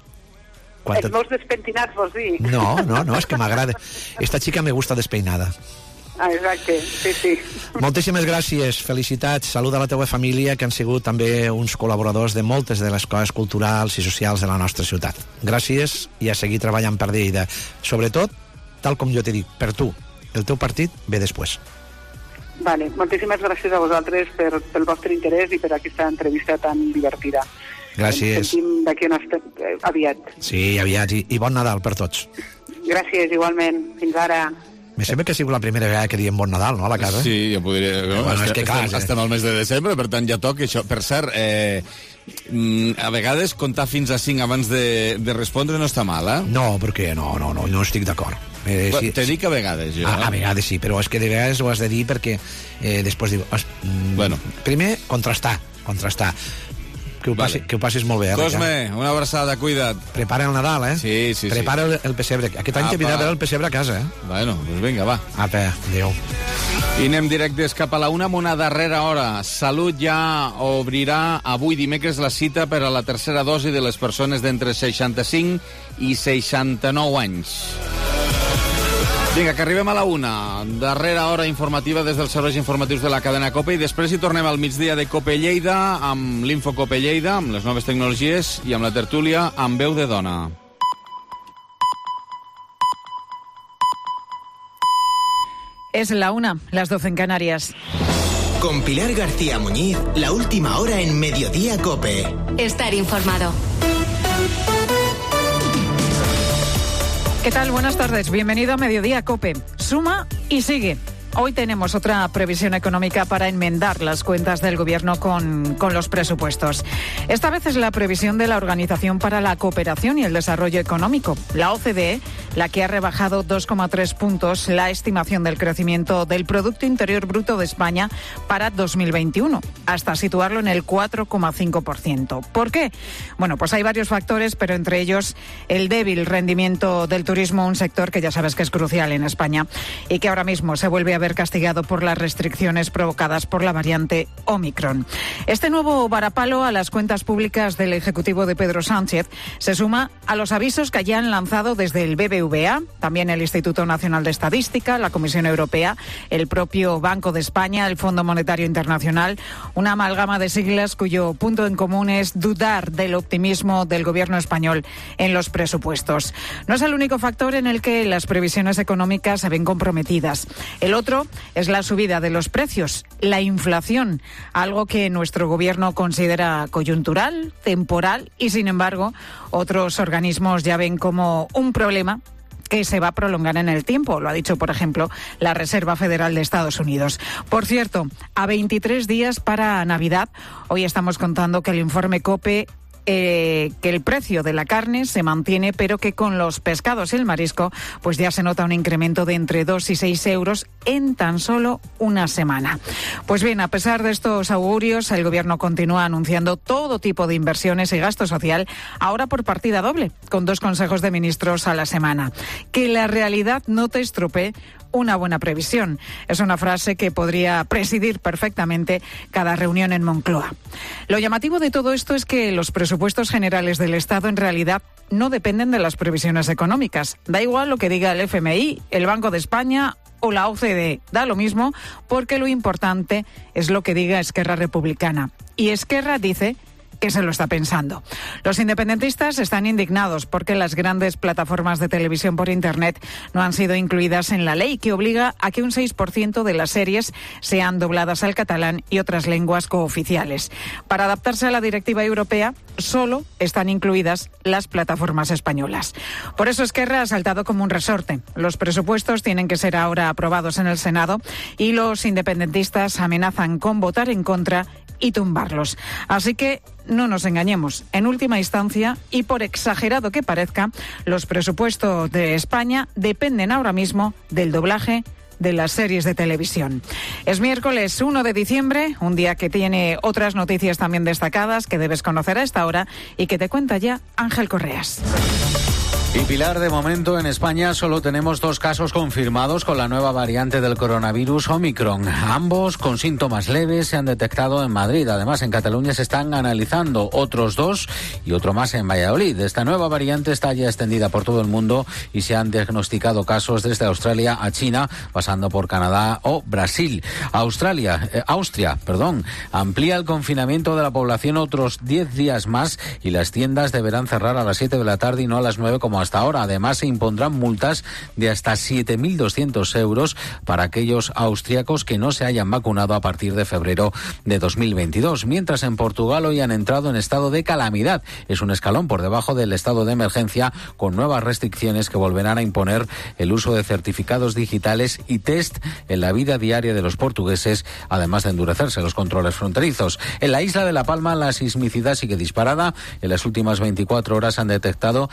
Els meus despentinats, vols dir? No, és que m'agrada. Esta xica me gusta despeinada. Exacte, sí. Moltíssimes gràcies, felicitats, salut a la teva família, que han sigut també uns col·laboradors de moltes de les coses culturals i socials de la nostra ciutat. Gràcies i a seguir treballant per Lleida. Sobretot, tal com jo t'he dit, per tu. El teu partit ve després. Vale, moltíssimes gràcies a vosaltres pel vostre interès i per aquesta entrevista tan divertida. Gràcies. Ens sentim d'aquí aviat. Sí, aviat, i bon Nadal per tots. Gràcies, igualment. Fins ara. Me sembla que ha sigut la primera vegada que diem bon Nadal, no, a la casa? Sí, jo podria... és que clar, estem al mes de desembre, per tant ja toca això. Per cert, a vegades comptar fins a 5 abans de respondre no està mal, No, perquè no estic d'acord. Te dic a vegades, jo. A vegades sí, però és que de vegades ho has de dir perquè després diu... Primer, contrastar. Que ho passis molt bé. Cosme, una abraçada, cuida't. Prepara el Nadal, Sí. Prepara el pessebre. Aquest any t'he mirat el pessebre a casa, Bueno, doncs vinga, va. Apa, adéu. I anem directes cap a la 1 amb una darrera hora. Salut ja obrirà avui dimecres la cita per a la tercera dosi de les persones d'entre 65 i 69 anys. Vinga, que arribem a la 1. Darrera hora informativa des dels serveis informatius de la cadena COPE i després hi tornem al migdia de COPE Lleida amb l'Info COPE Lleida, amb les noves tecnologies i amb la tertúlia amb veu de dona. Es la 1, las 12 en Canarias. Con Pilar García Muñiz, la última hora en Mediodía COPE. Estar informado. ¿Qué tal? Buenas tardes. Bienvenido a Mediodía COPE. Suma y sigue. Hoy tenemos otra previsión económica para enmendar las cuentas del Gobierno con los presupuestos. Esta vez es la previsión de la Organización para la Cooperación y el Desarrollo Económico, la OCDE, la que ha rebajado 2,3 puntos la estimación del crecimiento del Producto Interior Bruto de España para 2021, hasta situarlo en el 4,5%. ¿Por qué? Bueno, pues hay varios factores, pero entre ellos el débil rendimiento del turismo, un sector que ya sabes que es crucial en España y que ahora mismo se vuelve a ver castigado por las restricciones provocadas por la variante Omicron. Este nuevo varapalo a las cuentas públicas del Ejecutivo de Pedro Sánchez se suma a los avisos que ya han lanzado desde el BBVA, también el Instituto Nacional de Estadística, la Comisión Europea, el propio Banco de España, el Fondo Monetario Internacional, una amalgama de siglas cuyo punto en común es dudar del optimismo del Gobierno español en los presupuestos. No es el único factor en el que las previsiones económicas se ven comprometidas. El otro es la subida de los precios, la inflación, algo que nuestro Gobierno considera coyuntural, temporal y, sin embargo, otros organismos ya ven como un problema que se va a prolongar en el tiempo. Lo ha dicho, por ejemplo, la Reserva Federal de Estados Unidos. Por cierto, a 23 días para Navidad, hoy estamos contando que el informe COPE que el precio de la carne se mantiene, pero que con los pescados y el marisco pues ya se nota un incremento de entre 2 y 6 euros en tan solo una semana. Pues bien, a pesar de estos augurios, el Gobierno continúa anunciando todo tipo de inversiones y gasto social, ahora por partida doble, con 2 consejos de ministros a la semana. Que la realidad no te estropee una buena previsión. Es una frase que podría presidir perfectamente cada reunión en Moncloa. Lo llamativo de todo esto es que los presupuestos generales del Estado en realidad no dependen de las previsiones económicas. Da igual lo que diga el FMI, el Banco de España o la OCDE. Da lo mismo, porque lo importante es lo que diga Esquerra Republicana. Y Esquerra dice que se lo está pensando. Los independentistas están indignados porque las grandes plataformas de televisión por Internet no han sido incluidas en la ley que obliga a que un 6% de las series sean dobladas al catalán y otras lenguas cooficiales. Para adaptarse a la directiva europea, solo están incluidas las plataformas españolas. Por eso Esquerra ha saltado como un resorte. Los presupuestos tienen que ser ahora aprobados en el Senado y los independentistas amenazan con votar en contra y tumbarlos. Así que no nos engañemos. En última instancia, y por exagerado que parezca, los presupuestos de España dependen ahora mismo del doblaje de las series de televisión. Es miércoles 1 de diciembre, un día que tiene otras noticias también destacadas que debes conocer a esta hora y que te cuenta ya Ángel Correas. Y Pilar, de momento en España solo tenemos 2 casos confirmados con la nueva variante del coronavirus Omicron. Ambos con síntomas leves se han detectado en Madrid. Además, en Cataluña se están analizando otros 2 y otro más en Valladolid. Esta nueva variante está ya extendida por todo el mundo y se han diagnosticado casos desde Australia a China, pasando por Canadá o Brasil. Austria, amplía el confinamiento de la población otros 10 días más y las tiendas deberán cerrar a las 7 de la tarde y no a las 9 como hasta ahora. Además, se impondrán multas de hasta 7.200 euros para aquellos austríacos que no se hayan vacunado a partir de febrero de 2022. Mientras en Portugal hoy han entrado en estado de calamidad. Es un escalón por debajo del estado de emergencia con nuevas restricciones que volverán a imponer el uso de certificados digitales y test en la vida diaria de los portugueses, además de endurecerse los controles fronterizos. En la isla de La Palma la sismicidad sigue disparada. En las últimas 24 horas han detectado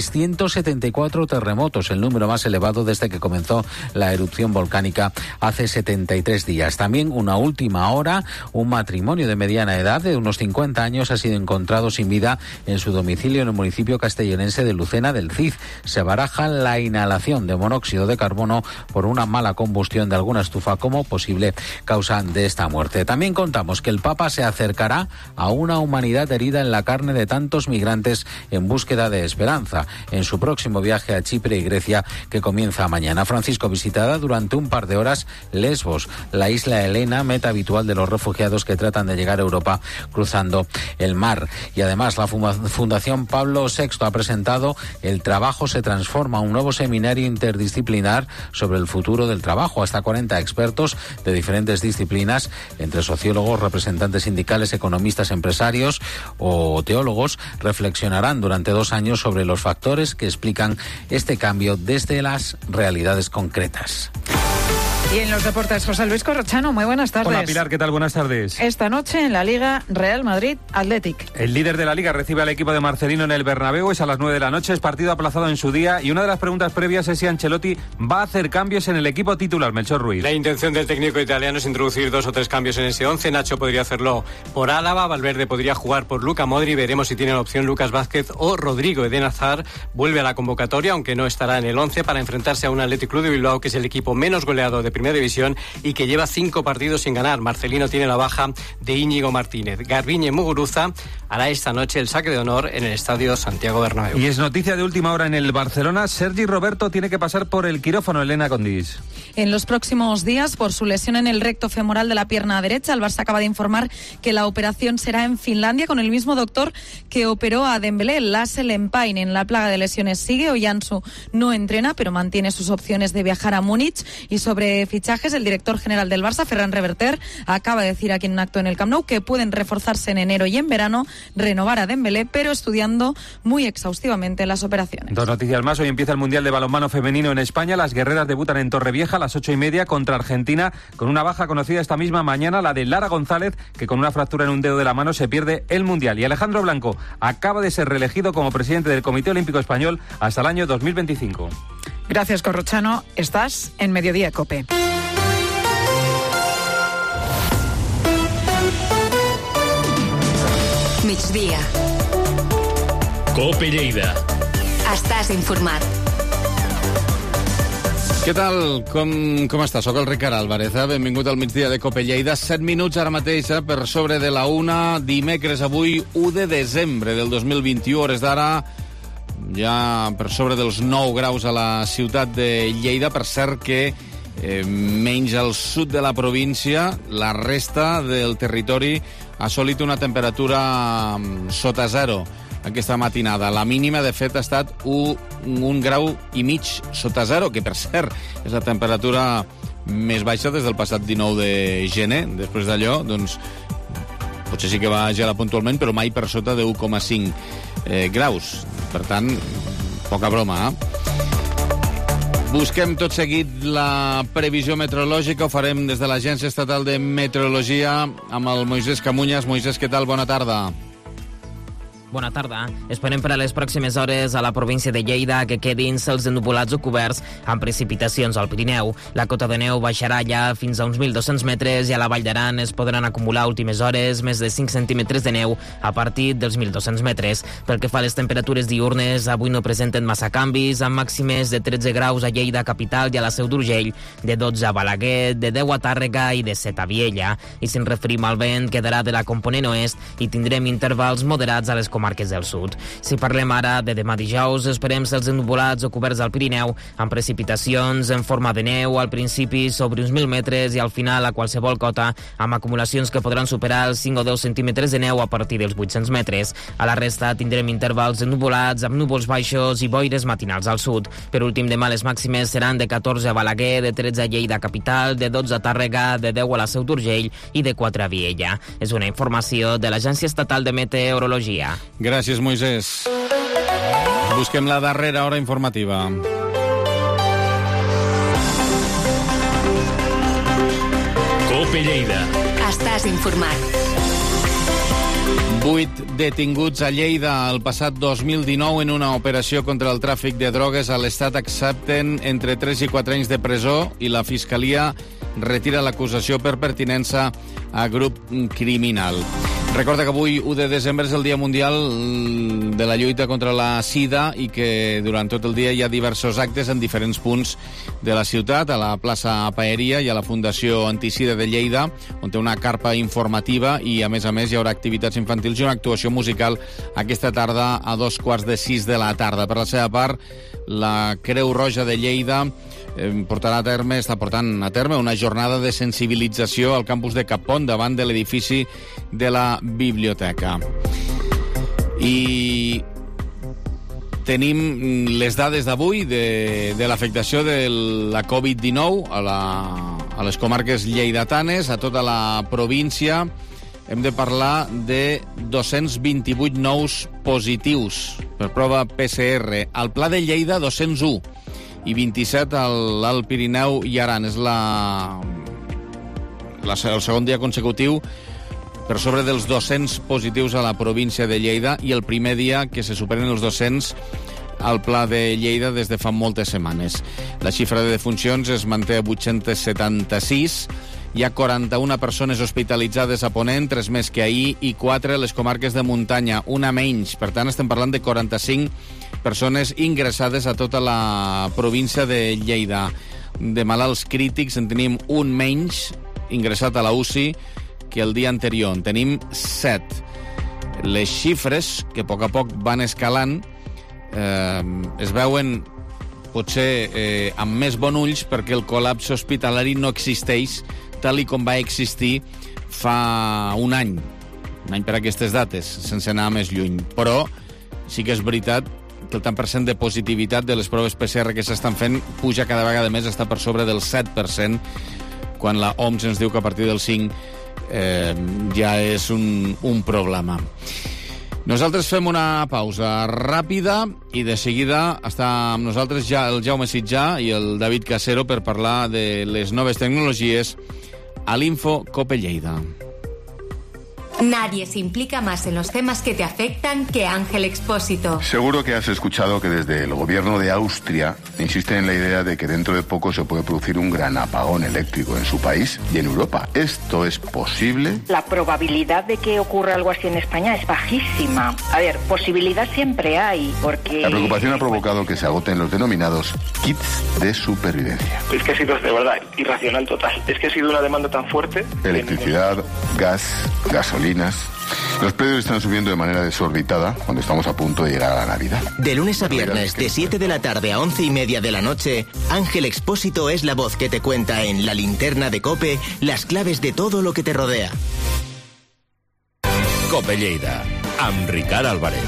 374 terremotos, el número más elevado desde que comenzó la erupción volcánica hace 73 días. También una última hora, un matrimonio de mediana edad de unos 50 años ha sido encontrado sin vida en su domicilio en el municipio castellonense de Lucena del Cid. Se baraja la inhalación de monóxido de carbono por una mala combustión de alguna estufa como posible causa de esta muerte. También contamos que el Papa se acercará a una humanidad herida en la carne de tantos migrantes en búsqueda de esperanza. En en su próximo viaje a Chipre y Grecia, que comienza mañana. Francisco visitará durante un par de horas Lesbos, la isla helena, meta habitual de los refugiados que tratan de llegar a Europa cruzando el mar. Y además la Fundación Pablo VI ha presentado El trabajo se transforma, un nuevo seminario interdisciplinar sobre el futuro del trabajo. Hasta 40 expertos de diferentes disciplinas, entre sociólogos, representantes sindicales, economistas, empresarios o teólogos, reflexionarán durante 2 años sobre los factores que explican este cambio desde las realidades concretas. Y en los deportes, José Luis Corrochano, muy buenas tardes. Hola Pilar, ¿qué tal? Buenas tardes. Esta noche en la Liga, Real Madrid Athletic. El líder de la Liga recibe al equipo de Marcelino en el Bernabéu, es a las 9 de la noche, es partido aplazado en su día, y una de las preguntas previas es si Ancelotti va a hacer cambios en el equipo titular. Melchor Ruiz. La intención del técnico italiano es introducir 2 o 3 cambios en ese 11. Nacho podría hacerlo por Álava, Valverde podría jugar por Luka Modric, veremos si tiene la opción Lucas Vázquez o Rodrigo. Eden Hazard vuelve a la convocatoria, aunque no estará en el 11, para enfrentarse a un Athletic Club de Bilbao, que es el equipo menos goleado de Primera División y que lleva 5 partidos sin ganar. Marcelino tiene la baja de Íñigo Martínez. Garbiñe Muguruza hará esta noche el saque de honor en el Estadio Santiago Bernabéu. Y es noticia de última hora en el Barcelona, Sergi Roberto tiene que pasar por el quirófano. Elena Condis. En los próximos días, por su lesión en el recto femoral de la pierna derecha, el Barça acaba de informar que la operación será en Finlandia con el mismo doctor que operó a Dembélé. Lassell Empain en la plaga de lesiones sigue. Oyansu no entrena, pero mantiene sus opciones de viajar a Múnich. Y sobre fichajes, el director general del Barça, Ferran Reverter, acaba de decir aquí en un acto en el Camp Nou que pueden reforzarse en enero y en verano, renovar a Dembélé, pero estudiando muy exhaustivamente las operaciones. 2 noticias más. Hoy empieza el Mundial de Balonmano Femenino en España. Las guerreras debutan en Torrevieja a las 8:30 contra Argentina, con una baja conocida esta misma mañana, la de Lara González, que con una fractura en un dedo de la mano se pierde el Mundial. Y Alejandro Blanco acaba de ser reelegido como presidente del Comité Olímpico Español hasta el año 2025. Gracias, Corrochano. Estás en Mediodía COPE. Migdia. COPE Lleida. Estàs informat. Què tal? Com estàs? Soc el Ricard Álvarez. Benvingut al migdia de COPE Lleida. 7 minuts ara mateix, per sobre de la 1, dimecres avui, 1 de desembre del 2021, hores d'ara, ja per sobre dels 9 graus a la ciutat de Lleida. Per cert que menys al sud de la província, la resta del territori ha assolit una temperatura sota zero aquesta matinada. La mínima, de fet, ha estat un grau i mig sota zero, que, per cert, és la temperatura més baixa des del passat 19 de gener. Després d'allò, doncs, potser sí que va gelar puntualment, però mai per sota de 1,5 graus. Per tant, poca broma, Busquem tot seguit la previsió meteorològica. Ho farem des de l'Agència Estatal de Meteorologia amb el Moisés Camuñas. Moisés, què tal? Bona tarda. Bona tarda. Esperem per a les pròximes hores a la província de Lleida que quedin cels ennuvolats o coberts amb precipitacions al Pirineu. La cota de neu baixarà ja fins a uns 1.200 metres i a la Vall d'Aran es podran acumular a últimes hores més de 5 centímetres de neu a partir dels 1.200 metres. Pel que fa a les temperatures diurnes, avui no presenten massa canvis, amb màximes de 13 graus a Lleida capital i a la Seu d'Urgell, de 12 a Balaguer, de 10 a Tàrrega i de 7 a Viella. I si ens referim al vent, quedarà de la component oest i tindrem intervals moderats a les comarques del sud. Si parlem ara de demà dijous, esperem cels ennuvolats o coberts al Pirineu, amb precipitacions en forma de neu, al principi sobre uns 1.000 metres i al final a qualsevol cota, amb acumulacions que podran superar els 5 o 10 centímetres de neu a partir dels 800 metres. A la resta tindrem intervals ennuvolats amb núvols baixos i boires matinals al sud. Per últim, demà les màximes seran de 14 a Balaguer, de 13 a Lleida capital, de 12 a Tàrrega, de 10 a la Seu d'Urgell i de 4 a Viella. És una informació de l'Agència Estatal de Meteorologia. Gràcies, Moisés. Busquem la darrera hora informativa. COPE Lleida. Estàs informat. 8 detinguts a Lleida el passat 2019 en una operació contra el tràfic de drogues. A l'Estat accepten entre 3 i 4 anys de presó i la Fiscalia retira l'acusació per pertinença a grup criminal. Recorda que avui, 1 de desembre, és el Dia Mundial de la lluita contra la sida i que durant tot el dia hi ha diversos actes en diferents punts de la ciutat, a la plaça Paeria i a la Fundació Antisida de Lleida, on té una carpa informativa i, a més, hi haurà activitats infantils i una actuació musical aquesta tarda a 5:45 de la tarda. Per la seva part, la Creu Roja de Lleida està portant a terme una jornada de sensibilització al campus de Capont davant de l'edifici de la biblioteca. I tenim les dades d'avui de l'afectació de la Covid-19 a les comarques lleidatanes, a tota la província. Hem de parlar de 228 nous positius per prova PCR. Al Pla de Lleida, 201. I 27 a l'Alt Pirineu i Aran. És el segon dia consecutiu per sobre dels 200 positius a la província de Lleida i el primer dia que se superen els 200 al Pla de Lleida des de fa moltes setmanes. La xifra de defuncions es manté a 876. Hi ha 41 persones hospitalitzades a Ponent, 3 més que ahir, i 4 a les comarques de muntanya, una menys. Per tant, estem parlant de 45 persones ingressades a tota la província de Lleida. De malalts crítics en tenim un menys ingressat a la UCI que el dia anterior. En tenim 7. Les xifres, que a poc van escalant, es veuen potser amb més bon ulls perquè el col·lapse hospitalari no existeix tal i com va existir fa un any per aquestes dates, sense anar més lluny. Però sí que és veritat que el tant per cent de positivitat de les proves PCR que s'estan fent puja cada vegada més, està per sobre del 7%, quan la OMS ens diu que a partir del 5% ja és un problema. Nosaltres fem una pausa ràpida i de seguida està amb nosaltres ja el Jaume Sitjà i el David Casero per parlar de les noves tecnologies a l'Info Cope Lleida. Nadie se implica más en los temas que te afectan que Ángel Expósito. Seguro que has escuchado que desde el gobierno de Austria insisten en la idea de que dentro de poco se puede producir un gran apagón eléctrico en su país y en Europa. ¿Esto es posible? La probabilidad de que ocurra algo así en España es bajísima. A ver, posibilidad siempre hay, porque... La preocupación ha provocado que se agoten los denominados kits de supervivencia. Es que ha sido de verdad irracional total. Es que ha sido una demanda tan fuerte... Electricidad, gas, gasolina... Los precios están subiendo de manera desorbitada cuando estamos a punto de llegar a la Navidad. De lunes a viernes, de 7 de la tarde a 11:30 de la noche, Ángel Expósito es la voz que te cuenta en La Linterna de COPE las claves de todo lo que te rodea. COPE Lleida, amb Ricard Álvarez.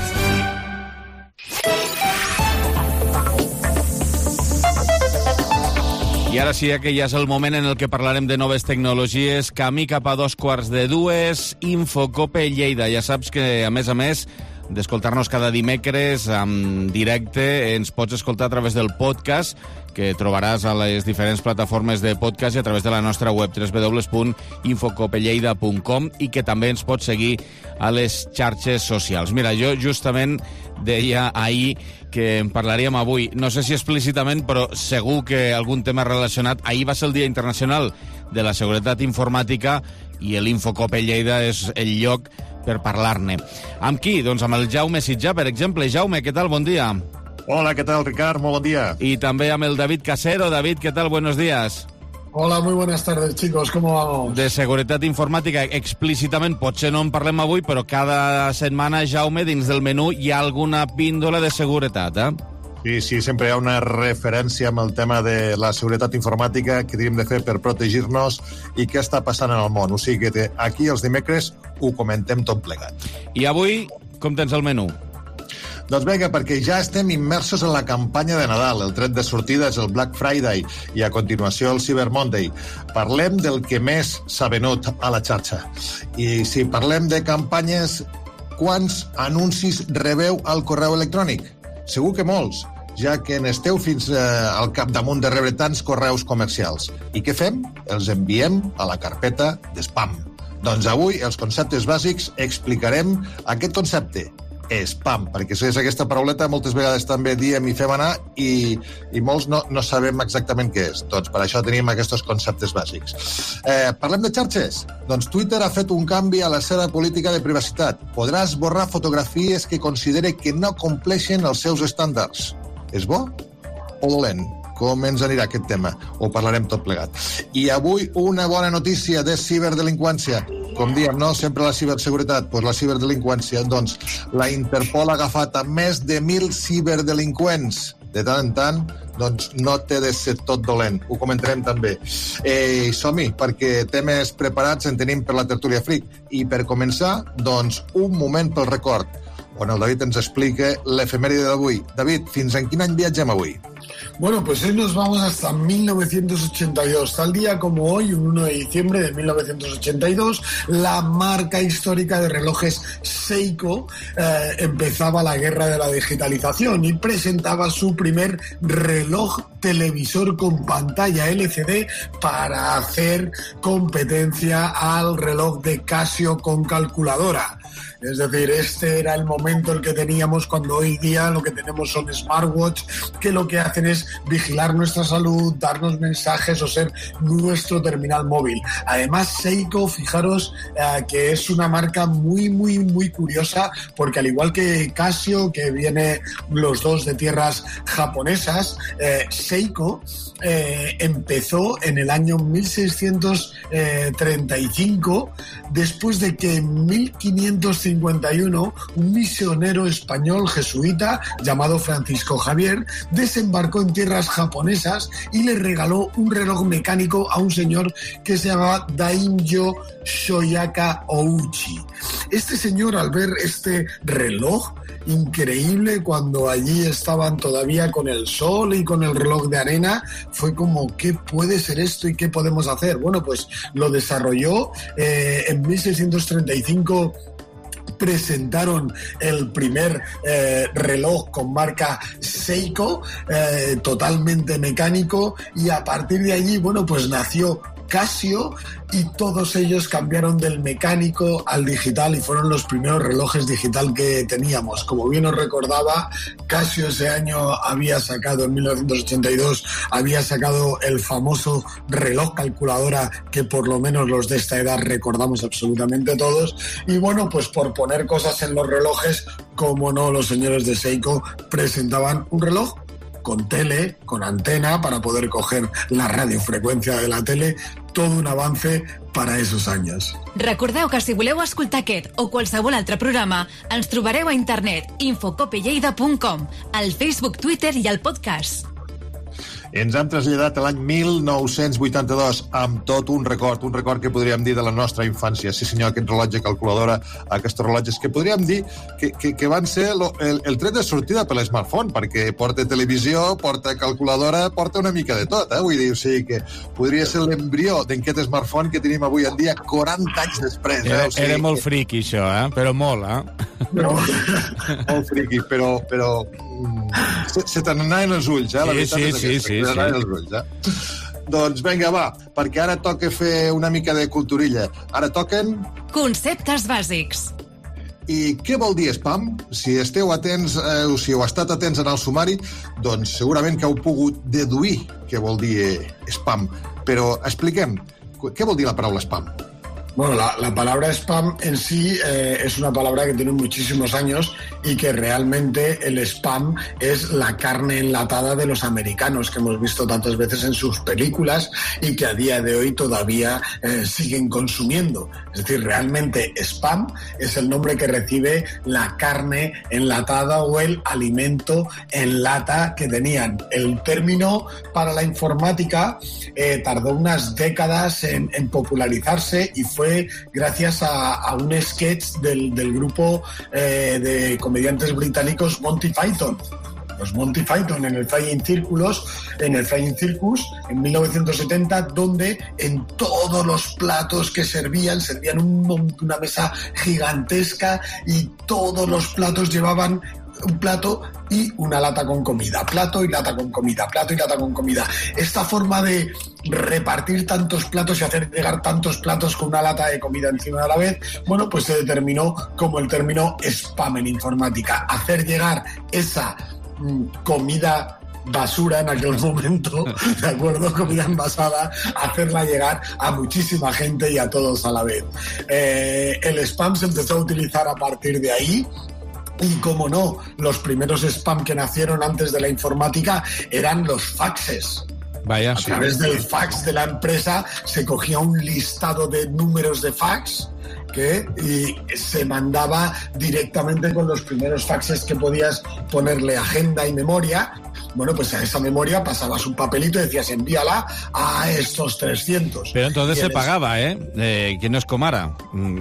I ara sí que ja és el moment en el que parlarem de noves tecnologies. Camí cap a 2:45, Infocope Lleida. Ja saps que, a més d'escoltar-nos cada dimecres en directe, ens pots escoltar a través del podcast, que trobaràs a les diferents plataformes de podcast i a través de la nostra web, www.infocopelleida.com, i que també ens pots seguir a les xarxes socials. Mira, jo justament deia ahir que en parlaríem avui, no sé si explícitament, però segur que algun tema relacionat. Ahir va ser el Dia Internacional de la Seguretat Informàtica i l'Infocope Lleida és el lloc per parlar-ne. Amb qui? Doncs amb el Jaume Sitjà, per exemple. Jaume, què tal? Bon dia. Hola, ¿qué tal, Ricard? Muy buen día. Y también amb el David Casero. David, ¿qué tal? Buenos días. Hola, muy buenas tardes, chicos. ¿Cómo vamos? De seguretat informàtica, explícitament, potser no en parlem avui, però cada setmana, Jaume, dins del menú hi ha alguna píndola de seguretat, Sí, sempre hi ha una referència amb el tema de la seguretat informàtica que tenim de fer per protegir-nos i què està passant en el món. O sigui que aquí els dimecres ho comentem tot plegat. I avui, com tens el menú? Doncs vinga, perquè ja estem immersos en la campanya de Nadal. El tret de sortida és el Black Friday i a continuació el Cyber Monday. Parlem del que més s'ha venut a la xarxa. I si parlem de campanyes, quants anuncis rebeu al correu electrònic? Segur que molts, ja que n'esteu fins al capdamunt de rebre tants correus comercials. I què fem? Els enviem a la carpeta de spam. Doncs avui, els conceptes bàsics, explicarem aquest concepte, spam, perquè és aquesta parauleta moltes vegades també diem i fem anar i molts no sabem exactament què és. Doncs per això tenim aquests conceptes bàsics. Parlem de xarxes? Doncs Twitter ha fet un canvi a la seva política de privacitat. Podrà esborrar fotografies que considere que no compleixen els seus estàndards. És bo o dolent? Com ens anirà aquest tema? Ho parlarem tot plegat. I avui una bona notícia de ciberdelinqüència. Com diem, no? Sempre la ciberseguretat, doncs la ciberdelinqüència. Doncs la Interpol ha agafat a més de 1.000 ciberdelinqüents. De tant en tant, doncs no té de ser tot dolent. Ho comentarem també. Som-hi, perquè temes preparats en tenim per la tertúlia Freak. I per començar, doncs, un moment pel record, on el David ens explica l'efemèride d'avui. David, fins en quin any viatgem avui? Bueno, pues hoy nos vamos hasta 1982. Tal día como hoy, un 1 de diciembre de 1982, la marca histórica de relojes Seiko empezaba la guerra de la digitalización y presentaba su primer reloj televisor con pantalla LCD para hacer competencia al reloj de Casio con calculadora. Es decir, este era el momento el que teníamos cuando hoy día lo que tenemos son smartwatch que lo que hacen es vigilar nuestra salud, darnos mensajes o ser nuestro terminal móvil. Además, Seiko, fijaros que es una marca muy, muy, muy curiosa porque al igual que Casio, que viene los dos de tierras japonesas, Seiko empezó en el año 1635 después de que en 1551 un misionero español jesuita llamado Francisco Javier desembarcó en tierras japonesas y le regaló un reloj mecánico a un señor que se llamaba Daimyo Shoyaka Ouchi. Este señor, al ver este reloj increíble cuando allí estaban todavía con el sol y con el reloj de arena, fue como, ¿qué puede ser esto y qué podemos hacer? Bueno, pues lo desarrolló en 1635. Presentaron el primer reloj con marca Seiko, totalmente mecánico, y a partir de allí, bueno, pues nació Casio y todos ellos cambiaron del mecánico al digital y fueron los primeros relojes digital que teníamos. Como bien os recordaba, Casio ese año había sacado, en 1982, había sacado el famoso reloj calculadora que por lo menos los de esta edad recordamos absolutamente todos. Y bueno, pues por poner cosas en los relojes, como no, los señores de Seiko presentaban un reloj con tele, con antena, para poder coger la radiofreqüència de la tele, todo un avance para esos anys. Recordeu que si voleu escoltar aquest o qualsevol altre programa, ens trobareu a internet infocopelleida.com, al Facebook, Twitter i al podcast. Ens hem traslladat a l'any 1982 amb tot un record que podríem dir de la nostra infància. Sí senyor, aquest rellotge calculadora, aquests rellotges que podríem dir que van ser el tret de sortida per l'smartphone, perquè porta televisió, porta calculadora, porta una mica de tot, vull dir, o sigui que podria ser l'embrió d'aquest smartphone que tenim avui en dia 40 anys després. Era molt friqui això, però molt, molt friqui, però se te n'anaven els ulls, la veritat és aquesta. Doncs vinga, va, perquè ara toca fer una mica de culturilla. Ara toquen... Conceptes bàsics. I què vol dir spam? Si esteu atents, o si heu estat atents en el sumari, doncs segurament que heu pogut deduir què vol dir spam. Però expliquem, què vol dir la paraula spam? Bueno, la palabra spam en sí es una palabra que tiene muchísimos años y que realmente el spam es la carne enlatada de los americanos que hemos visto tantas veces en sus películas y que a día de hoy todavía siguen consumiendo. Es decir, realmente spam es el nombre que recibe la carne enlatada o el alimento en lata que tenían. El término para la informática tardó unas décadas en popularizarse y fue gracias a un sketch del grupo de comediantes británicos Monty Python. Los Monty Python en el Flying Circus en 1970, donde en todos los platos que servían una mesa gigantesca y todos los platos llevaban un plato y una lata con comida, plato y lata con comida, plato y lata con comida. Esta forma de repartir tantos platos y hacer llegar tantos platos con una lata de comida encima de la vez, bueno, pues se determinó como el término spam en informática. Hacer llegar esa comida basura en aquel momento, ¿de acuerdo? Comida envasada, hacerla llegar a muchísima gente y a todos a la vez. El spam se empezó a utilizar a partir de ahí. Y como no, los primeros spam que nacieron antes de la informática eran los faxes. Vaya, a través del fax de la empresa se cogía un listado de números de fax y se mandaba directamente con los primeros faxes que podías ponerle agenda y memoria. Bueno, pues a esa memoria pasabas un papelito y decías, envíala a estos 300. Pero entonces se pagaba, que no es comara.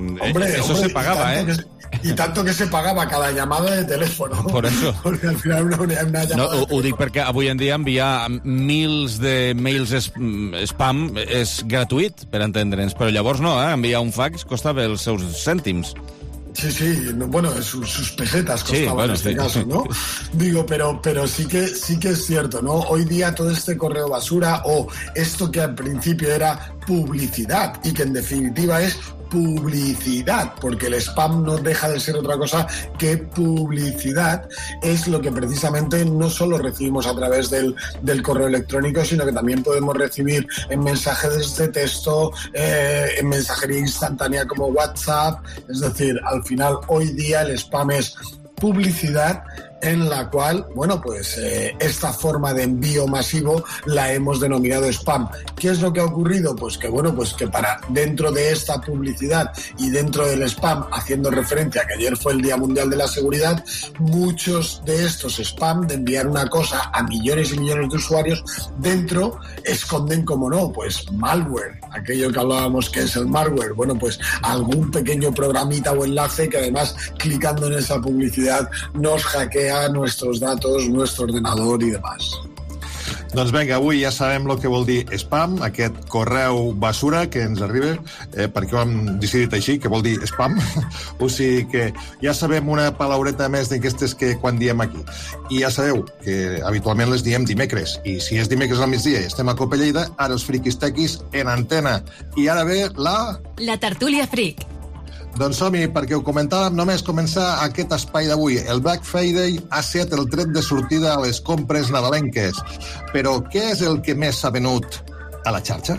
Eso se pagaba, I tanto que se pagava cada llamada de telèfon. Por eso. Porque al final una llamada... No, ho dic perquè avui en dia enviar mils de mails spam és gratuït, per entendre'ns, però llavors no, enviar un fax costava els seus cèntims. Sí, bueno, sus pesetas costaban en este caso, ¿no? Digo, pero sí que es cierto, ¿no? Hoy día todo este correo basura o esto que al principio era publicidad y que en definitiva es publicidad, porque el spam no deja de ser otra cosa que publicidad, es lo que precisamente no solo recibimos a través del correo electrónico, sino que también podemos recibir en mensajes de texto, en mensajería instantánea como WhatsApp. Es decir, al final hoy día el spam es publicidad en la cual, bueno, pues esta forma de envío masivo la hemos denominado spam. ¿Qué es lo que ha ocurrido? Pues que, bueno, pues que para dentro de esta publicidad y dentro del spam, haciendo referencia a que ayer fue el Día Mundial de la Seguridad, muchos de estos spam de enviar una cosa a millones y millones de usuarios, dentro esconden, como no, pues malware, aquello que hablábamos que es el malware. Bueno, pues algún pequeño programita o enlace que además clicando en esa publicidad nos hackea nuestros datos, nuestro ordenador i demás. Doncs vinga, avui ja sabem el que vol dir spam, aquest correu basura que ens arriba, perquè ho hem decidit així, que vol dir spam. O sigui que ja sabem una palaureta més d'aquestes que quan diem aquí. I ja sabeu que habitualment les diem dimecres, i si és dimecres al migdia i estem a Cope Lleida, ara els friquis tequis en antena. I ara ve La tertúlia fric. Doncs som-hi, perquè ho comentàvem només començar aquest espai d'avui. El Black Friday ha estat el tret de sortida a les compres nadalenques. Però què és el que més s'ha venut a la xarxa?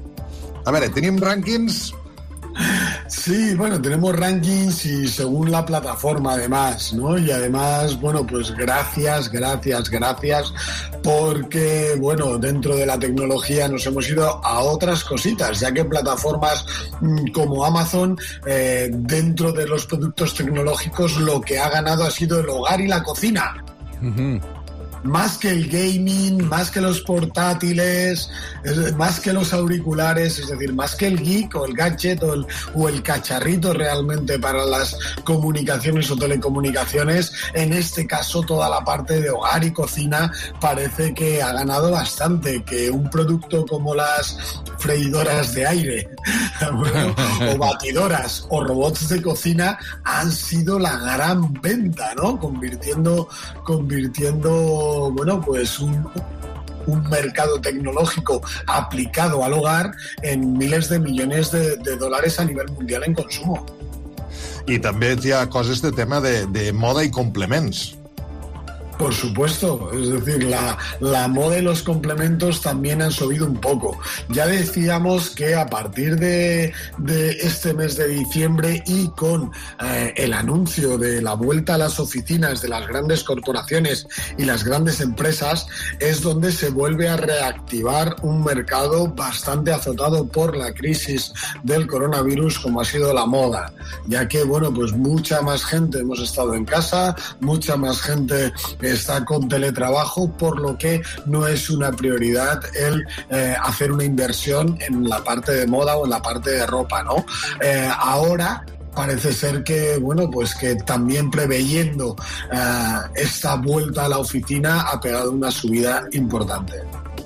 A veure, tenim rànquings... Sí, bueno, tenemos rankings y según la plataforma además, ¿no? Y además, bueno, pues gracias, porque, bueno, dentro de la tecnología nos hemos ido a otras cositas, ya que plataformas como Amazon, dentro de los productos tecnológicos, lo que ha ganado ha sido el hogar y la cocina. Uh-huh. Más que el gaming, más que los portátiles, más que los auriculares, es decir, más que el geek o el gadget o el cacharrito realmente para las comunicaciones o telecomunicaciones, en este caso toda la parte de hogar y cocina parece que ha ganado bastante, que un producto como las freidoras de aire o batidoras o robots de cocina han sido la gran venta, ¿no? Convirtiendo bueno, pues un mercado tecnológico aplicado al hogar en miles de millones de dólares a nivel mundial en consumo. I també hi ha coses de tema de moda i complements. Por supuesto, es decir, la moda y los complementos también han subido un poco. Ya decíamos que a partir de este mes de diciembre y con el anuncio de la vuelta a las oficinas de las grandes corporaciones y las grandes empresas, es donde se vuelve a reactivar un mercado bastante azotado por la crisis del coronavirus, como ha sido la moda, ya que, bueno, pues mucha más gente hemos estado en casa, mucha más gente está con teletrabajo, por lo que no es una prioridad el hacer una inversión en la parte de moda o en la parte de ropa, ¿no? Ahora parece ser que, bueno, pues que también preveyendo esta vuelta a la oficina ha pegado una subida importante.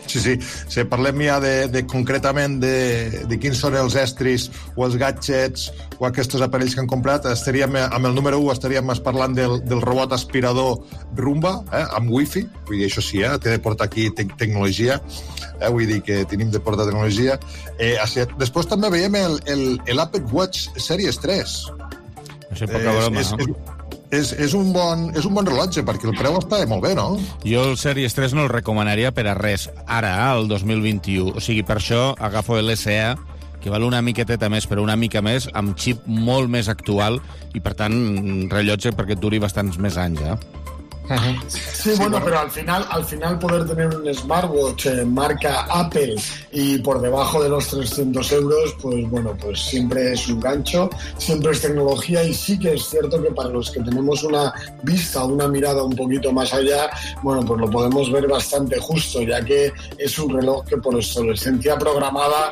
Si parlem ja concretament de quins són els estris o els gadgets o aquests aparells que han comprat, amb el número 1 estaríem parlant del robot aspirador Roomba, amb wifi, vull dir, això sí, té de portar aquí tecnologia, vull dir que tenim de portar tecnologia. Després també veiem l'Apple Watch Series 3. No sé, poca broma, no? És un bon rellotge, perquè el preu està molt bé, no? Jo el Series 3 no el recomanaria per a res ara, al 2021. O sigui, per això agafo l'SE, que val una miqueteta més, però una mica més, amb xip molt més actual, i per tant, rellotge perquè duri bastants més anys, Sí, bueno, pero al final poder tener un smartwatch marca Apple y por debajo de los 300 euros, pues bueno, pues siempre es un gancho, siempre es tecnología, y sí que es cierto que para los que tenemos una vista, una mirada un poquito más allá, bueno, pues lo podemos ver bastante justo, ya que es un reloj que por obsolescencia programada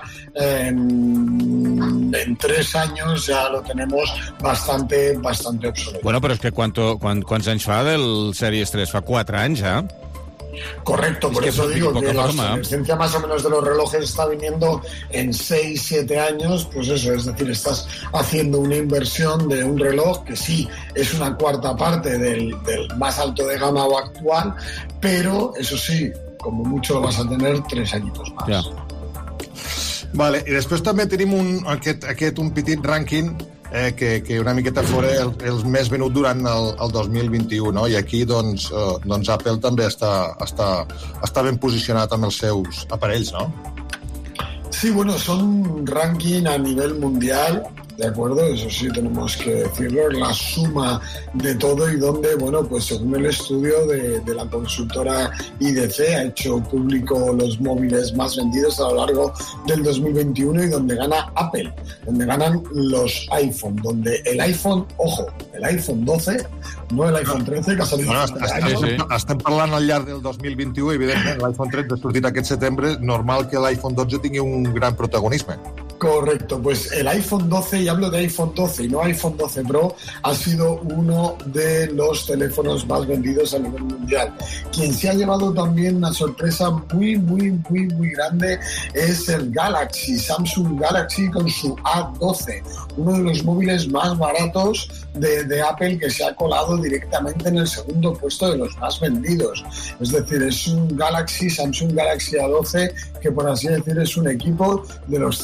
en 3 años ya lo tenemos bastante obsoleto. Bueno, pero es que ¿cuántos años fa del Series 3? Fa 4 anys, Correcto, por eso digo que la obsolescencia más o menos de los relojes está viniendo en 6-7 años, pues eso, es decir, estás haciendo una inversión de un reloj que sí, es una cuarta parte del más alto de gama o actual, pero eso sí, como mucho vas a tener 3 añitos más. Ja. Vale, i després també tenim un petit rànquing que una miqueta fora els més venuts durant el 2021, no? I aquí doncs Apple també està ben posicionat amb els seus aparells, no? Sí, bueno, son un ranking a nivel mundial, ¿de acuerdo? Eso sí, tenemos que decirlo, la suma de todo, y donde, bueno, pues según el estudio de la consultora IDC ha hecho público los móviles más vendidos a lo largo del 2021, y donde gana Apple, donde ganan los iPhone, donde el iPhone, ojo, el iPhone 12, no el iPhone 13, que ha salido estem parlant al llarg del 2021, evidentment, l'iPhone 13 ha sortit aquest setembre, normal que l'iPhone 12 tingui un gran protagonisme. Correcto, pues el iPhone 12, y hablo de iPhone 12 y no iPhone 12 Pro, ha sido uno de los teléfonos más vendidos a nivel mundial. Quien se ha llevado también una sorpresa muy grande es el Galaxy, Samsung Galaxy con su A12, uno de los móviles más baratos de Apple, que se ha colado directamente en el segundo puesto de los más vendidos. Es decir, es un Samsung Galaxy A12, que por así decir es un equipo de los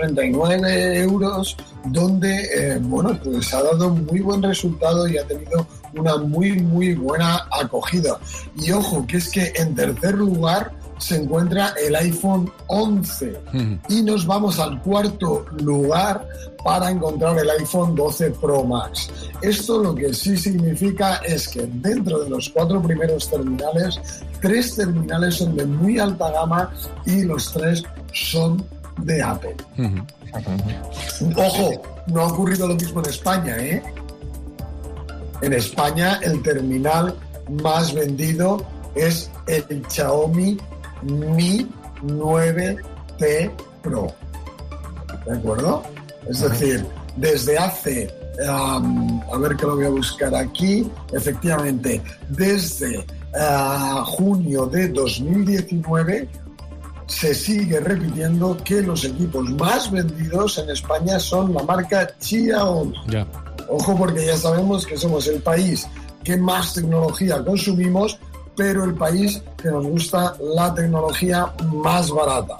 139 euros, donde, bueno, pues ha dado muy buen resultado y ha tenido una muy buena acogida. Y ojo, que es que en tercer lugar se encuentra el iPhone 11 y nos vamos al cuarto lugar para encontrar el iPhone 12 Pro Max. Esto lo que sí significa es que dentro de los 4 primeros terminales, 3 terminales son de muy alta gama y los 3 son de Apple. Ojo, no ha ocurrido lo mismo en España, ¿eh? En España el terminal más vendido es el Xiaomi Mi 9T Pro. ¿De acuerdo? Es decir, desde hace, a ver que lo voy a buscar aquí, efectivamente, desde junio de 2019 se sigue repitiendo que los equipos más vendidos en España son la marca Xiaomi. Yeah. Ojo, porque ya sabemos que somos el país que más tecnología consumimos, pero el país que nos gusta la tecnología más barata.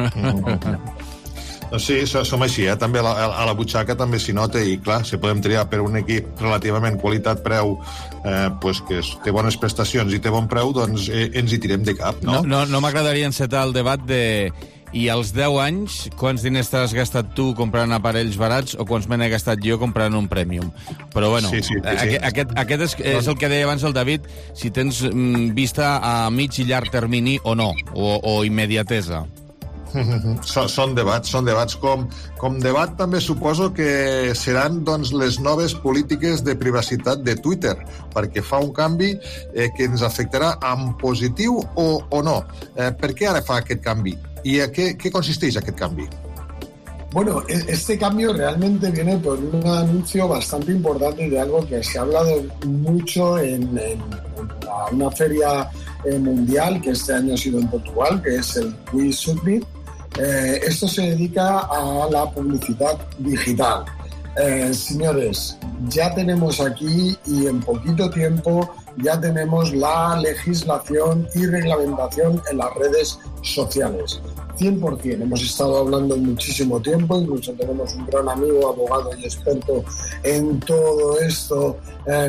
Sí, som així, també a la butxaca també s'hi nota, i clar, si podem triar per un equip relativament qualitat-preu pues que té bones prestacions i té bon preu, doncs ens hi tirem de cap, no? No m'agradaria encetar el debat de i als 10 anys, quants diners t'has gastat tu comprant aparells barats o quants me n'he gastat jo comprant un Premium. Però bueno, sí. Aquest és el que deia abans el David, si tens vista a mig i llarg termini o no, o immediatesa. Són debats. Com debat també suposo que seran doncs, les noves polítiques de privacitat de Twitter, perquè fa un canvi que ens afectarà en positiu o no. Per què ara fa aquest canvi? ¿Y a qué consisteix aquest canvi? Bueno, este cambio realmente viene por un anuncio bastante importante de algo que se ha hablado mucho en una feria mundial, que este año ha sido en Portugal, que es el Quiz Summit. Esto se dedica a la publicidad digital. Señores, ya tenemos aquí y en poquito tiempo ya tenemos la legislación y reglamentación en las redes sociales. 100%. Hemos estado hablando muchísimo tiempo, incluso tenemos un gran amigo, abogado y experto en todo esto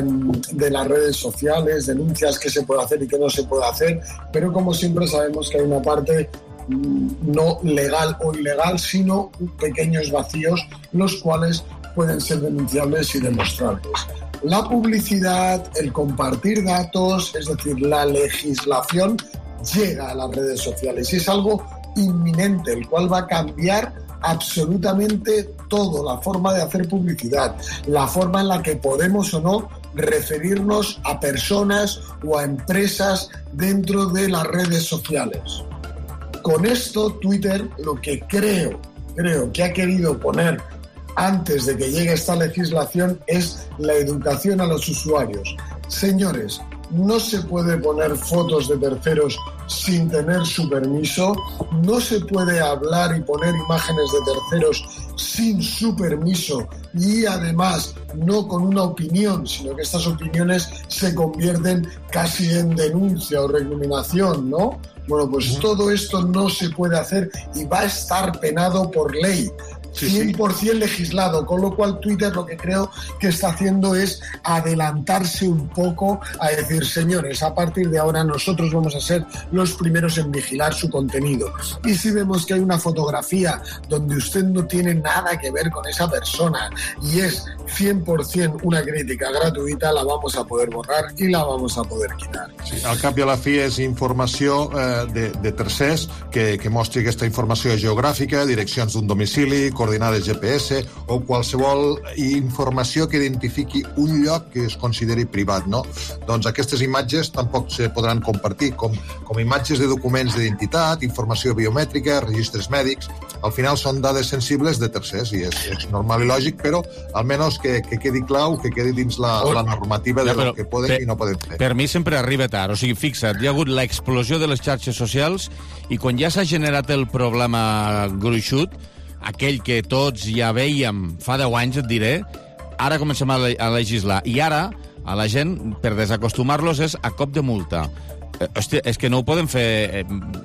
de las redes sociales, denuncias que se puede hacer y que no se puede hacer, pero como siempre sabemos que hay una parte no legal o ilegal, sino pequeños vacíos, los cuales pueden ser denunciables y demostrables. La publicidad, el compartir datos, es decir, la legislación llega a las redes sociales y es algo inminente, el cual va a cambiar absolutamente todo, la forma de hacer publicidad, la forma en la que podemos o no referirnos a personas o a empresas dentro de las redes sociales. Con esto, Twitter lo que creo que ha querido poner antes de que llegue esta legislación es la educación a los usuarios. Señores, no se puede poner fotos de terceros sin tener su permiso, no se puede hablar y poner imágenes de terceros sin su permiso y además no con una opinión, sino que estas opiniones se convierten casi en denuncia o recriminación, ¿no? Bueno, pues todo esto no se puede hacer y va a estar penado por ley. 100% legislado, con lo cual Twitter lo que creo que está haciendo es adelantarse un poco a decir, señores, a partir de ahora nosotros vamos a ser los primeros en vigilar su contenido. Y si vemos que hay una fotografía donde usted no tiene nada que ver con esa persona y es 100% una crítica gratuïta, la vamos a poder borrar i la vamos a poder quitar. Sí, al cap i a la fi és informació de tercers que mostri aquesta informació geogràfica, direccions d'un domicili, coordinades GPS o qualsevol informació que identifiqui un lloc que es consideri privat, no? Doncs aquestes imatges tampoc se podran compartir com imatges de documents d'identitat, informació biomètrica, registres mèdics. Al final són dades sensibles de tercers i és normal i lògic, però almenys que quedi clau, que quedi dins la normativa de lo que poden i no poden fer. Per mi sempre arriba tard. O sigui, fixa't, hi ha hagut l'explosió de les xarxes socials i quan ja s'ha generat el problema gruixut, aquell que tots ja veiem fa 10 anys, et diré, ara comencem a legislar. I ara, a la gent, per desacostumar-los, és a cop de multa. Hòstia, és que no ho poden fer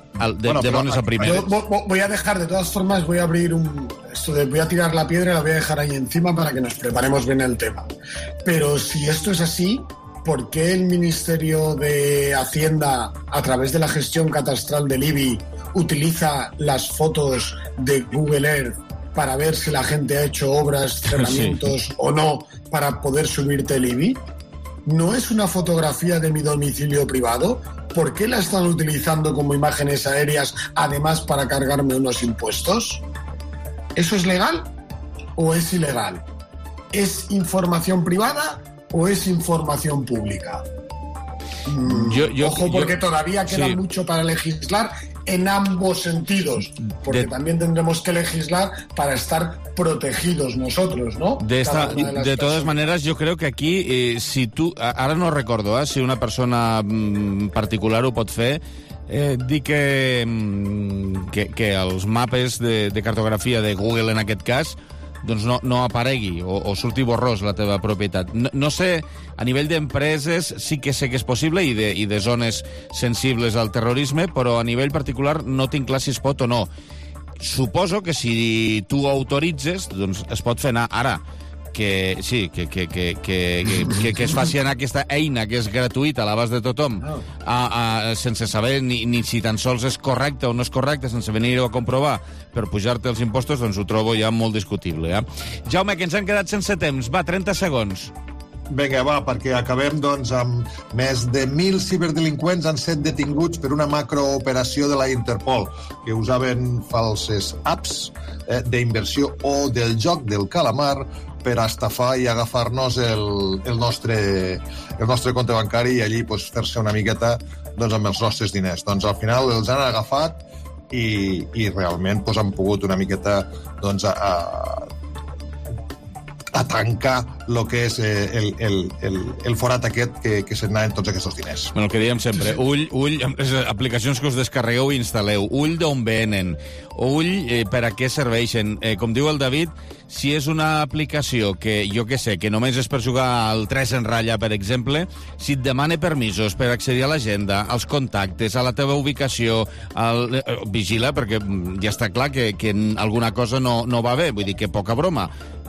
de bones a primeres. Voy a dejar, de todas formas, voy a abrir voy a tirar la piedra y la voy a dejar ahí encima para que nos preparemos bien el tema. Pero si esto es así, ¿por qué el Ministerio de Hacienda, a través de la gestión catastral del IBI, utiliza las fotos de Google Earth para ver si la gente ha hecho obras, cerramientos o no, para poder subirte el IBI? ¿No es una fotografía de mi domicilio privado? ¿Por qué la están utilizando como imágenes aéreas, además para cargarme unos impuestos? ¿Eso es legal o es ilegal? ¿Es información privada o es información pública? Ojo, porque todavía queda mucho para legislar en ambos sentidos, porque también tendremos que legislar para estar protegidos nosotros, ¿no? De todas maneras, yo creo que aquí, si tú, ara no recordo, si una persona particular ho pot fer, dir que els mapes de cartografia de Google, en aquest cas, doncs no aparegui o surti borrós la teva propietat. No sé, a nivell d'empreses sí que sé que és possible i de zones sensibles al terrorisme, però a nivell particular no tinc clar si es pot o no. Suposo que si tu ho autoritzes, doncs es pot fer anar. Ara, que sí, que es faci anar aquesta eina que és gratuïta a l'abast de tothom sense saber ni si tan sols és correcte o no és correcte, sense venir-ho a comprovar per pujar-te els impostos, doncs ho trobo ja molt discutible. Jaume, que ens han quedat sense temps. Va, 30 segons. Vinga, va, perquè acabem doncs, amb més de 1.000 ciberdelinqüents han set detinguts per una macrooperació de la Interpol, que usaven falses apps d'inversió o del joc del calamar per estafar i agafar-nos el nostre compte bancari i allí pues, fer-se una miqueta doncs, amb els nostres diners. Doncs al final els han agafat i realment pues, han pogut una miqueta doncs, a tancar el que és el forat aquest que se'n anaven tots aquests diners. Bueno, el que diem sempre, ull, amb les aplicacions que us descarregueu i instal·leu, ull d'on venen, ull per a què serveixen. Com diu el David, si és una aplicació que, jo què sé, que només és per jugar al 3 en ratlla, per exemple, si et demana permisos per accedir a l'agenda, als contactes, a la teva ubicació, vigila, perquè ja està clar que alguna cosa no va bé, vull dir que poca broma.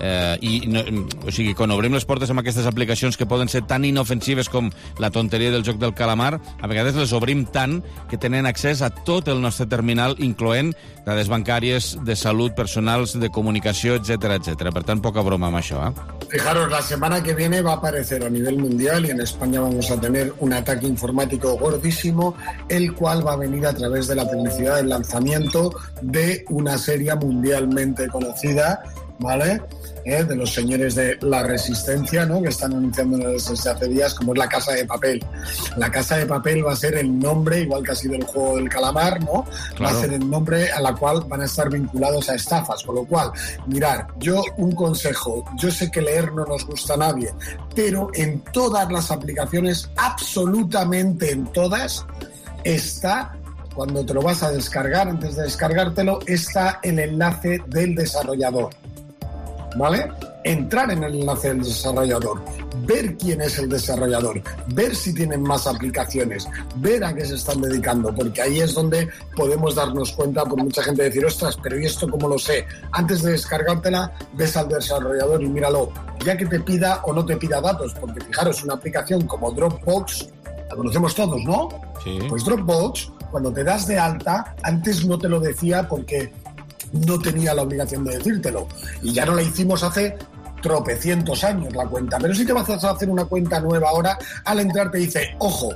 O sigui, quan obrim les portes amb aquestes aplicacions que poden ser tan inofensives com la tonteria del joc del calamar, a vegades les obrim tant que tenen accés a tot el nostre terminal, incloent dades bancàries, de salut, personals, de comunicació, etcétera, etcétera. Per tant, poca broma amb això, Fijaros, la semana que viene va a aparecer a nivel mundial y en España vamos a tener un ataque informático gordísimo, el cual va a venir a través de la publicidad del lanzamiento de una serie mundialmente conocida, ¿vale? De los señores de La Resistencia, ¿no? Que están anunciando desde hace días, como es La Casa de Papel. La Casa de Papel va a ser el nombre, igual que ha sido el juego del calamar, ¿no? Claro. Va a ser el nombre a la cual van a estar vinculados a estafas. Con lo cual, mirar, yo un consejo, yo sé que leer no nos gusta a nadie, pero en todas las aplicaciones, absolutamente en todas, está, cuando te lo vas a descargar, antes de descargártelo, está el enlace del desarrollador. ¿Vale? Entrar en el enlace del desarrollador, ver quién es el desarrollador, ver si tienen más aplicaciones, ver a qué se están dedicando, porque ahí es donde podemos darnos cuenta, por mucha gente decir, ostras, pero ¿y esto cómo lo sé? Antes de descargártela, ves al desarrollador y míralo, ya que te pida o no te pida datos, porque fijaros, una aplicación como Dropbox, la conocemos todos, ¿no? Sí. Pues Dropbox, cuando te das de alta, antes no te lo decía porque no tenía la obligación de decírtelo. Y ya no la hicimos hace tropecientos años la cuenta. Pero si te vas a hacer una cuenta nueva ahora, al entrar te dice, ojo,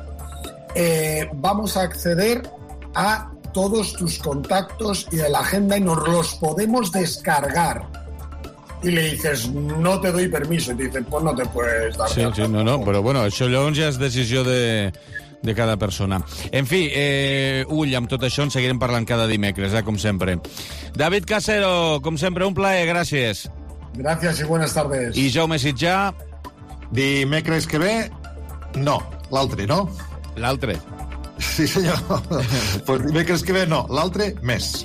vamos a acceder a todos tus contactos y de la agenda y nos los podemos descargar. Y le dices, no te doy permiso. Y te dicen, pues no te puedes dar. Sí, sí, no, però bueno, això llavors ja és decisió de cada persona. En fi, ull, amb tot això en seguirem parlant cada dimecres, com sempre. David Casero, com sempre, un plaer, gràcies. Gràcies i buenas tardes. I Jaume Sitjà? Dimecres que ve, no, l'altre, no? L'altre? Sí, senyor. Pues dimecres que ve, no, l'altre, més.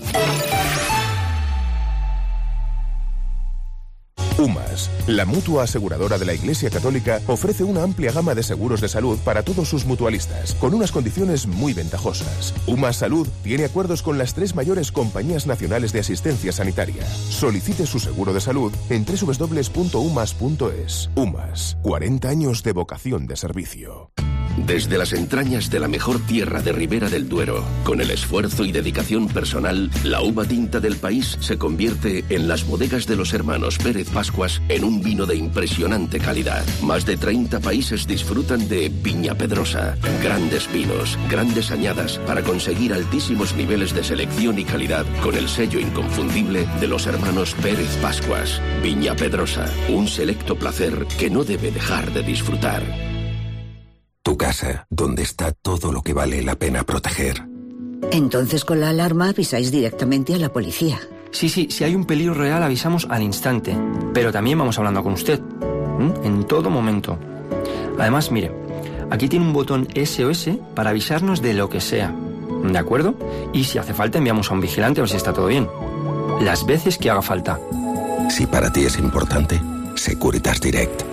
UMAS, la mutua aseguradora de la Iglesia Católica, ofrece una amplia gama de seguros de salud para todos sus mutualistas, con unas condiciones muy ventajosas. UMAS Salud tiene acuerdos con las 3 mayores compañías nacionales de asistencia sanitaria. Solicite su seguro de salud en www.umas.es. UMAS, 40 años de vocación de servicio. Desde las entrañas de la mejor tierra de Ribera del Duero, con el esfuerzo y dedicación personal, la uva tinta del país se convierte en las bodegas de los hermanos Pérez Pascuas en un vino de impresionante calidad. Más de 30 países disfrutan de Viña Pedrosa. Grandes vinos, grandes añadas para conseguir altísimos niveles de selección y calidad con el sello inconfundible de los hermanos Pérez Pascuas. Viña Pedrosa, un selecto placer que no debe dejar de disfrutar. Tu casa, donde está todo lo que vale la pena proteger. Entonces con la alarma avisáis directamente a la policía. Sí, si hay un peligro real avisamos al instante, pero también vamos hablando con usted, en todo momento. Además, mire, aquí tiene un botón SOS para avisarnos de lo que sea, ¿de acuerdo? Y si hace falta enviamos a un vigilante a ver si está todo bien. Las veces que haga falta. Si para ti es importante, Securitas Direct,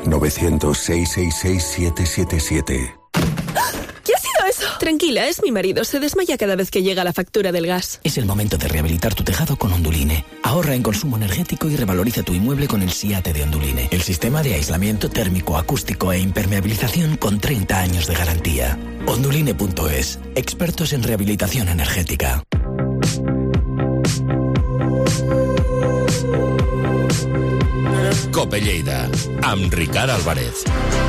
900-666-777. ¿Qué ha sido eso? Tranquila, es mi marido. Se desmaya cada vez que llega la factura del gas. Es el momento de rehabilitar tu tejado con Onduline. Ahorra en consumo energético y revaloriza tu inmueble con el SIATE de Onduline. El sistema de aislamiento térmico, acústico e impermeabilización con 30 años de garantía. Onduline.es. Expertos en rehabilitación energética. Cope Lleida, amb Ricard Álvarez.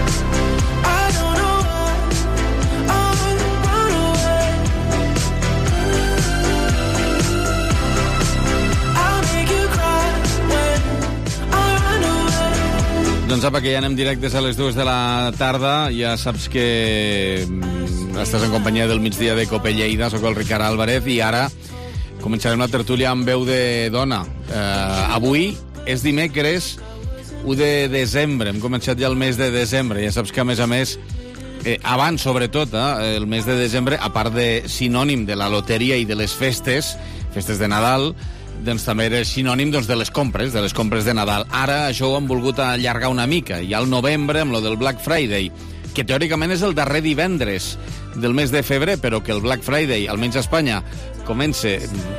Doncs apa, que ja anem directes a les 2 de la tarda. Ja saps que estàs en companyia del migdia de Cope Lleida. Soc el Ricard Álvarez i ara començarem la tertúlia amb veu de dona. Avui és dimecres 1 de desembre. Hem començat ja el mes de desembre. Ja saps que, a més, abans, sobretot, el mes de desembre, a part de sinònim de la loteria i de les festes de Nadal, doncs també era sinònim de les compres de Nadal. Ara això ho han volgut allargar una mica. Hi ha el novembre amb lo del Black Friday, que teòricament és el darrer divendres del mes de febrer, però que el Black Friday, almenys a Espanya, comença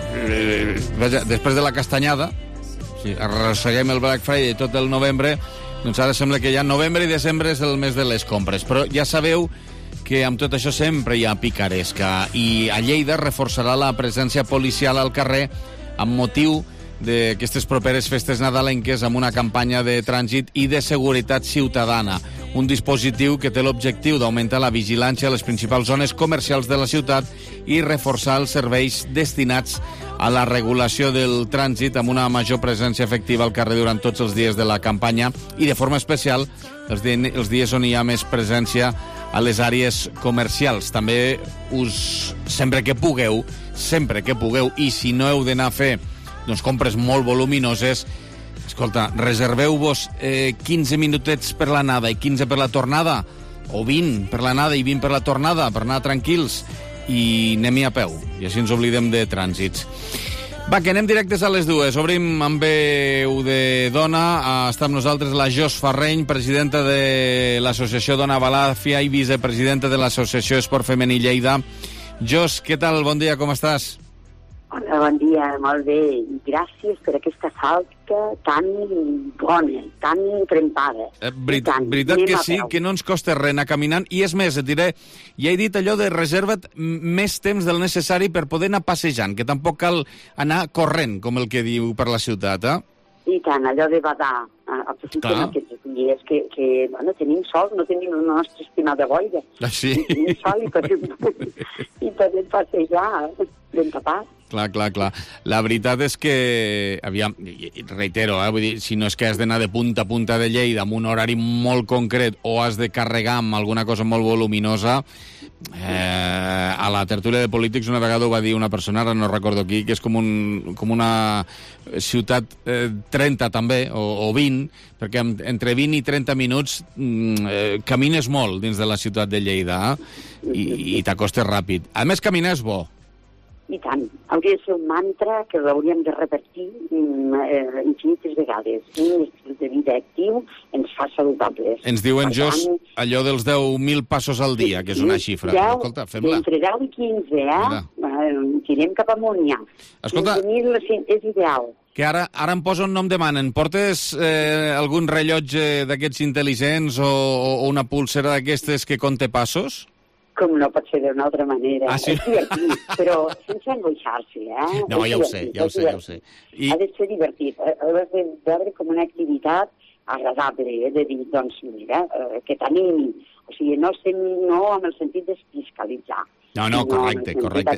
després de la castanyada. Si arrosseguem el Black Friday tot el novembre, doncs ara sembla que ja novembre i desembre és el mes de les compres. Però ja sabeu que amb tot això sempre hi ha picaresca, i a Lleida reforçarà la presència policial al carrer amb motiu d'aquestes properes festes nadalenques, amb una campanya de trànsit i de seguretat ciutadana. Un dispositiu que té l'objectiu d'augmentar la vigilància a les principals zones comercials de la ciutat i reforçar els serveis destinats a la regulació del trànsit, amb una major presència efectiva al carrer durant tots els dies de la campanya, i de forma especial els dies on hi ha més presència a les àrees comercials. També sempre que pugueu, i si no heu d'anar a fer compres molt voluminoses, escolta, reserveu-vos 15 minutets per l'anada i 15 per la tornada, o 20 per l'anada i 20 per la tornada, per anar tranquils, i anem-hi a peu, i així ens oblidem de trànsits. Va, que anem directes a les dues. Obrim amb veu de dona. Està amb nosaltres la Jos Farreny, presidenta de l'Associació Dona Balàfia i vicepresidenta de l'Associació Esport Femení Lleida. Jos, què tal? Bon dia, com estàs? Hola, bon dia, molt bé. Gràcies per aquesta falca tan bona, tan trempada. Veritat que sí, que no ens costa res anar caminant. I és més, et diré, ja he dit allò de reserva't més temps del necessari per poder anar passejant, que tampoc cal anar corrent, com el que diu per la ciutat, eh? I tant, allò de badar. Aprofitem aquests dies que tenim sol, no tenim la nostra estimada boira. Sí. Tenim sol i podem passejar ben tapat. Clar. La veritat és que, aviam, reitero, vull dir, si no és que has d'anar de punta a punta de Lleida amb un horari molt concret o has de carregar amb alguna cosa molt voluminosa, a la tertúlia de polítics una vegada ho va dir una persona, ara no recordo qui, que és com una ciutat 30 també, o 20, perquè entre 20 i 30 minuts camines molt dins de la ciutat de Lleida, i t'acostes ràpid. A més, caminar és bo. I tant. Hauria de ser un mantra que l'hauríem de repetir infinites vegades. Un estil de vida actiu ens fa saludables. Ens diuen, Jos, allò dels 10.000 passos al dia, que és una xifra. Escolta, fem-la. Entre 10 i 15, tirem cap amunt ja. Escolta, 15.000 és ideal. Que ara em posa un nom de manen. Portes algun rellotge d'aquests intel·ligents o una pulsera d'aquestes que compte passos? Com no pot ser d'una altra manera. Ah, sí? És divertit, però sense angoixar-se, No, ja ho sé. Ha de ser divertit. Has de veure com una activitat agradable, de dir, doncs, mira, que t'animi. O sigui, no amb el sentit d'espiscalitzar. No, correcte.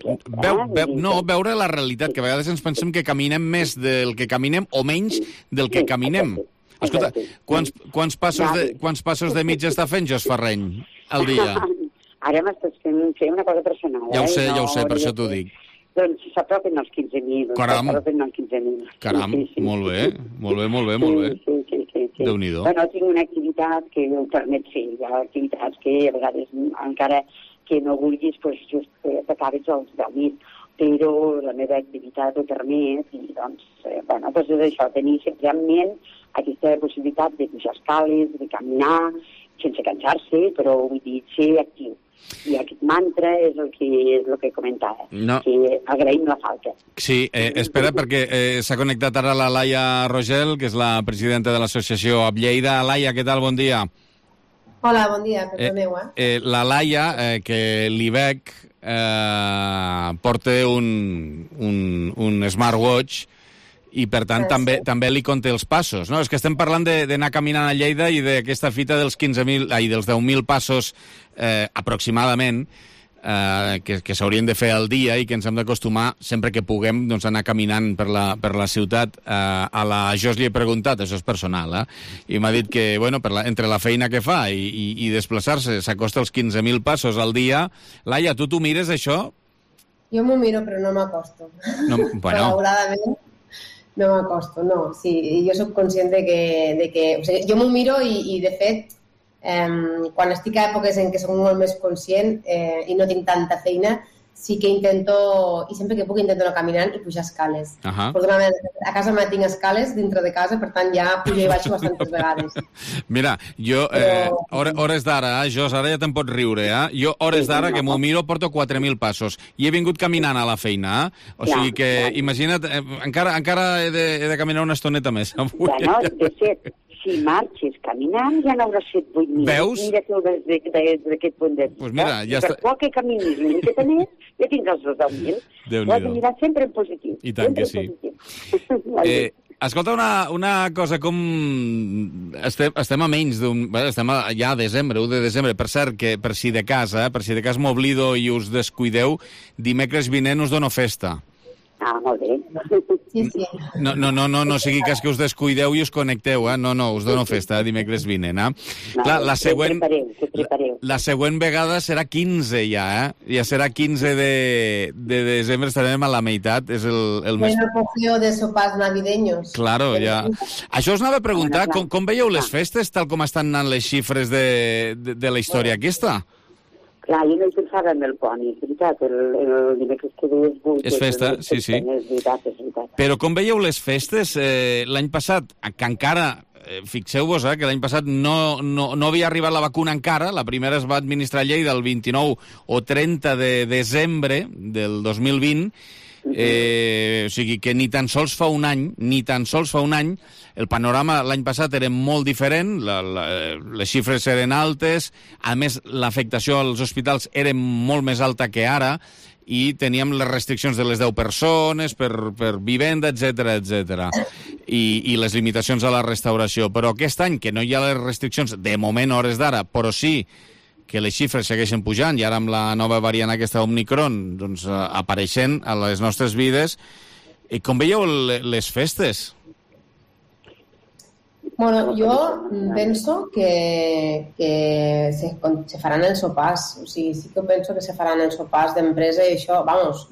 Veure la realitat, que a vegades ens pensem que caminem més del que caminem o menys del que caminem. Escolta, quants passos de mig està fent Jos Farreny al dia? Ara m'estàs fent una cosa personal. Ja ho sé, per això t'ho dic. Doncs s'apropen els 15.000. Caram, molt bé. Sí. Déu-n'hi-do. Bueno, tinc una activitat que ho permet fer. Hi ha activitats que a vegades, encara que no vulguis, doncs just t'acabes els 10.000. Però la meva activitat ho permet i, doncs, és això, tenir sempre en ment aquesta possibilitat de pujar escales, de caminar, sense cansar-se, però vull dir, ser actiu. I aquest mantra és el que comentava, que agraïm la falca. Sí, espera, perquè s'ha connectat ara la Laia Rogel, que és la presidenta de l'associació AB Lleida. Laia, què tal? Bon dia. Hola, bon dia, perdoneu, La Laia, que l'IBEC porta un smartwatch i, per tant, també li compta els passos, no? És que estem parlant d'anar caminant a Lleida i d'aquesta fita dels 10.000 passos aproximadament que s'haurien de fer al dia i que ens hem d'acostumar sempre que puguem anar caminant per la ciutat. A la Jos li he preguntat, això és personal, i m'ha dit que, entre la feina que fa i desplaçar-se s'acosta als 15.000 passos al dia. Laia, tu t'ho mires, això? Jo m'ho miro, però no m'acosto. Malauradament. No m'acosto, no. Sí, jo soc conscient de que o sigui, jo m'ho miro i de fet, quan estic a èpoques en què soc molt més conscient i no tinc tanta feina, sí que intento, i sempre que puc intento anar caminant i pujar escales. A casa me tinc escales dintre de casa, per tant ja pujo i baixo bastantes vegades. Mira, jo, hores d'ara, Jos, ara ja te'n pots riure, jo hores d'ara que m'ho miro porto 4.000 passos i he vingut caminant a la feina, o sigui que, imagina't, encara he de caminar una estoneta més. Bueno, de fet, si marxes caminant ja n'hauràs fet 8.000. Veus? Mira tu des d'aquest punt de vista. Pues mira, ja està. Per qual que caminis una miqueta més, ja tindràs els 10.000. Ho has de mirar sempre en positiu. I tant que sí. Escolta, una cosa, com estem a menys d'un... Estem ja a desembre, 1 de desembre. Per cert, que per si de cas m'oblido i us descuideu, dimecres vinent us dono festa. Ah, molt bé. Sí. No sigui cas que us descuideu i us connecteu, No, us dono festa dimecres vinent, Clar, la següent vegada serà 15 ja, Ja serà 15 de desembre, estarem a la meitat, és el mes... Bueno, cogeo de sopars navideños. Claro, ja. Això us anava a preguntar, com veieu les festes, tal com estan anant les xifres de la història aquesta? Clar, jo no hi pensava en el pont, és veritat, el dimecres que ve és 8. És festa, sí. És veritat. Però com veieu les festes? L'any passat, que encara, fixeu-vos, que l'any passat no havia arribat la vacuna encara, la primera es va administrar a Lleida el 29 o 30 de desembre del 2020, o sigui que ni tan sols fa un any, el panorama l'any passat era molt diferent, les xifres eren altes, a més l'afectació als hospitals era molt més alta que ara, i teníem les restriccions de les 10 persones per vivenda, etc. I les limitacions a la restauració. Però aquest any, que no hi ha les restriccions, de moment, hores d'ara, però sí que les xifres segueixen pujant, i ara amb la nova variant aquesta Omicron doncs, apareixent a les nostres vides. I com veieu les festes? Bueno, jo penso que se faran els sopars. O sigui, sí que penso que se faran els sopars d'empresa i això, vamos,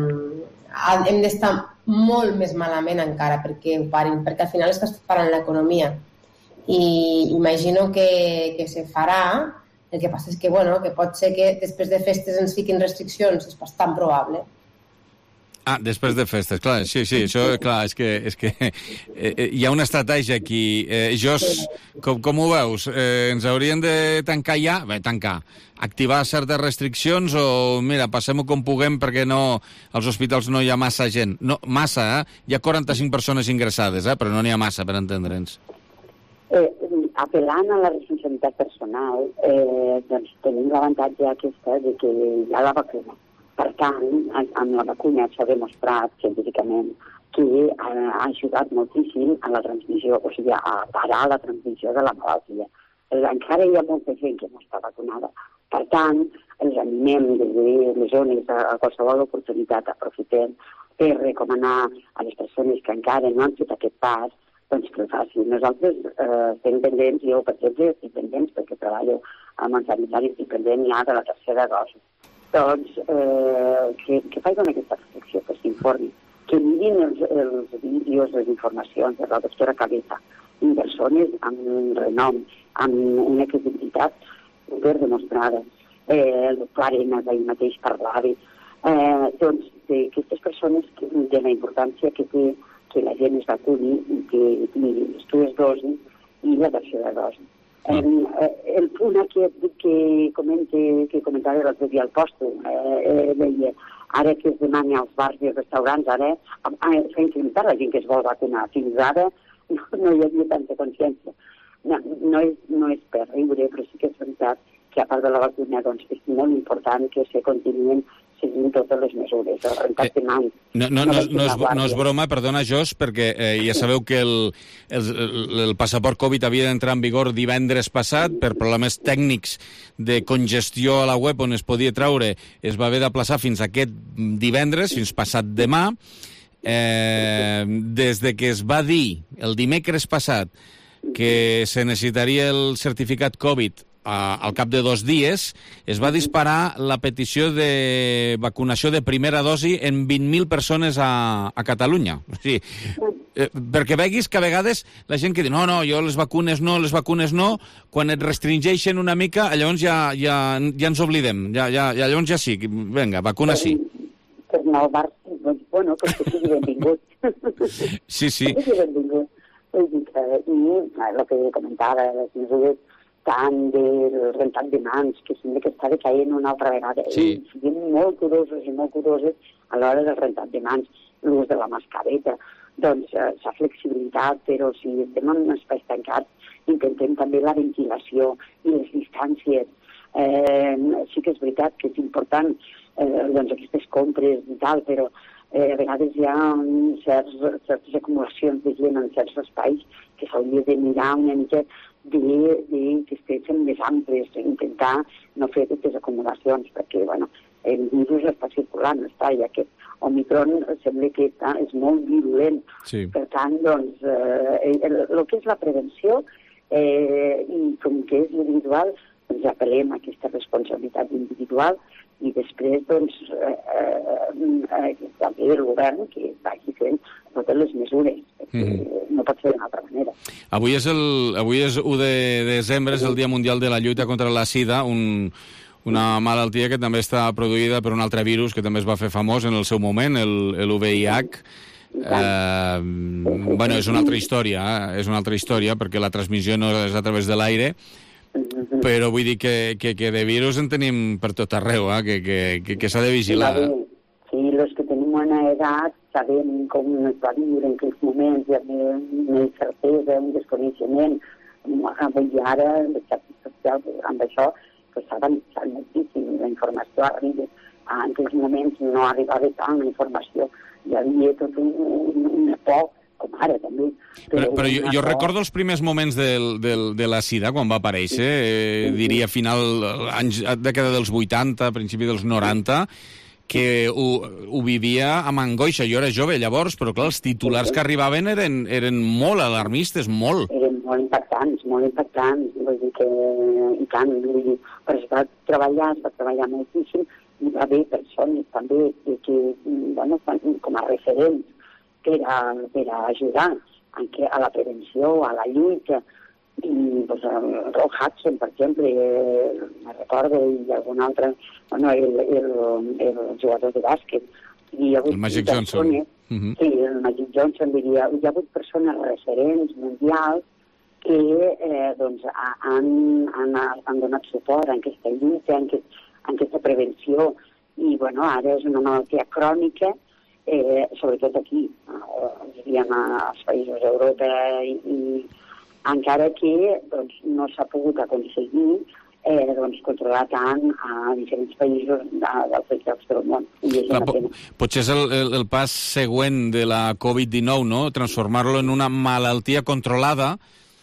hem d'estar molt més malament encara perquè ho parin, perquè al final estàs parant l'economia. I imagino que se farà. El que passa és que, bueno, que pot ser que després de festes ens fiquin restriccions, és bastant probable. Després de festes, clar, sí, això, clar, és que hi ha una estratègia aquí. Jos, com ho veus? Ens haurien de tancar ja? Bé, activar certes restriccions o, mira, passem-ho com puguem perquè als hospitals no hi ha massa gent. No, massa, Hi ha 45 persones ingressades, però no n'hi ha massa, per entendre'ns. Apel·lant a la responsabilitat personal, doncs tenim l'avantatge aquesta de que hi ha la vacuna. Per tant, amb la vacuna s'ha demostrat científicament que ha ajudat moltíssim a la transmissió, o sigui, a parar la transmissió de la malaltia. Encara hi ha molta gent que no està vacunada. Per tant, els animem des de les zones a qualsevol oportunitat, aprofitem per recomanar a les persones que encara no han fet aquest pas doncs que ho facin. Nosaltres estem pendents, jo per exemple estic pendents perquè treballo amb el sanitari, estic pendent ja de la tercera dosi. Doncs que facin aquesta reflexió, que s'informi, que mirin els vídeos, les informacions de la doctora Cabeza, persones amb renom, amb una credibilitat super demostrada. El doctor Arenas ahir mateix parlava doncs d'aquestes persones de la importància que té que la gent es vacuni i que tingui les dues dosis i la tercera dosi. El punt aquest que comentava l'altre dia al posto, deia, ara que es demani als bars i als restaurants, ara s'ha incrementat la gent que es vol vacunar. Fins ara no hi havia tanta consciència. No és per riure, però sí que és veritat que a part de la vacuna doncs, és molt important que se continuïn seguint totes les mesures. No és broma, perdona, Jos, perquè ja sabeu que el passaport Covid havia d'entrar en vigor divendres passat per problemes tècnics de congestió a la web on es podia treure. Es va haver d'aplaçar fins aquest divendres, fins passat demà. Des de que es va dir el dimecres passat que se necessitaria el certificat Covid al cap de 2 dies, es va disparar la petició de vacunació de primera dosi en 20.000 persones a Catalunya. O sigui, perquè veguis que a vegades la gent que diu no, jo les vacunes no, quan et restringeixen una mica, llavors ja ens oblidem, llavors ja sí, vinga, vacuna sí. Per no el bar, bueno, que sigui benvingut. Sí. Que sigui benvingut. I el que comentava, les mesures tant del rentat de mans, que sembla que està decaient una altra vegada. Sí. Siguem molt curoses a l'hora del rentat de mans, l'ús de la mascareta. Doncs s'ha flexibilitat, però si estem en espais tancats, intentem també la ventilació i les distàncies. Sí que és veritat que és important aquestes compres i tal, però a vegades hi ha certes acumulacions de gent en certs espais que s'hauria de mirar una mica que estiguessin més amples, intentar no fer aquestes acumulacions, perquè el virus està circulant, i aquest Omicron sembla que és molt virulent. Sí. Per tant, doncs, el que és la prevenció i com que és individual, doncs apel·lem a aquesta responsabilitat individual i després, doncs, també el govern que vagi fent totes les mesures. No pot ser d'una altra manera. Avui és 1 de desembre, és el Dia Mundial de la Lluita contra la Sida, una malaltia que també està produïda per un altre virus que també es va fer famós en el seu moment, el VIH. És una altra història, perquè la transmissió no és a través de l'aire, però vull dir que de virus en tenim per tot arreu, que s'ha de vigilar. Sí, els que tenim una edat sabem com es va viure en aquells moments, hi havia una incertesa, un desconeixement. Avui ara, les xarxes socials, amb això, s'ha avançat moltíssim, la informació arriba. En aquells moments no arribava tant la informació, hi havia tot una por, com ara també. Però jo recordo els primers moments de la sida, quan va aparèixer, diria dècada dels 80, principi dels 90, que ho vivia amb angoixa. Jo era jove llavors, però clar, els titulars que arribaven eren molt alarmistes, molt. Eren molt impactants, vull dir que, i tant, però es va treballar moltíssim, i va haver persones també que com a referents per a ajudar a la prevenció, a la lluita, i el Rock Hudson, per exemple, me recordo, i algun altre, el jugador de bàsquet. El Magic Johnson. Sí, el Magic Johnson, diria, hi ha hagut persones referents mundials que han donat suport a aquesta lluita, a aquesta prevenció, i ara és una malaltia crònica, sobretot aquí, diríem als països d'Europa, i encara que no s'ha pogut aconseguir controlar tant a diferents països d'altres llocs del món. Potser és el pas següent de la Covid-19, no? Transformar-lo en una malaltia controlada,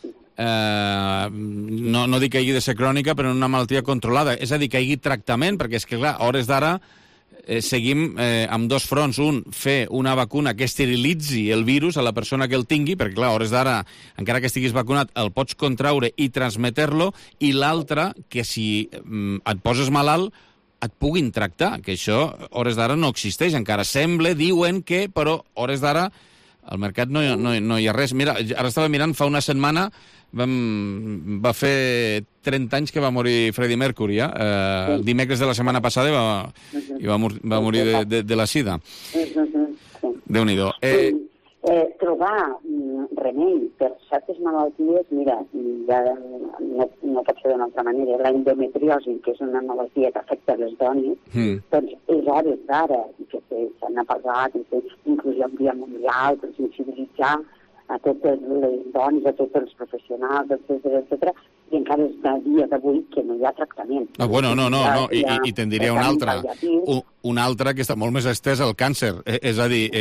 no dic que hagi de ser crònica, però en una malaltia controlada. És a dir, que hi hagi tractament, perquè és que, clar, a hores d'ara seguim amb dos fronts. Un, fer una vacuna que esterilitzi el virus a la persona que el tingui, perquè, clar, a hores d'ara, encara que estiguis vacunat, el pots contraure i transmetre-lo, i l'altre, que si et poses malalt, et puguin tractar, que això, a hores d'ara, no existeix encara. Diuen que, però, a hores d'ara, al mercat no hi ha res. Mira, ara estava mirant, fa una setmana va fer 30 anys que va morir Freddie Mercury, el dimecres de la setmana passada va morir de la sida. Déu-n'hi-do. Trobar remei per certes malalties, mira, ja no pot ser d'una altra manera, la endometriosi, que és una malaltia que afecta les dones, doncs és hores d'ara, i que s'han parlat, inclús hi ha un dia mundial per sensibilitzar a totes les dones, a tots els professionals, etc. I encara és de dia d'avui que no hi ha tractament. No, i te'n diria un altre que està molt més estès, el càncer. És a dir,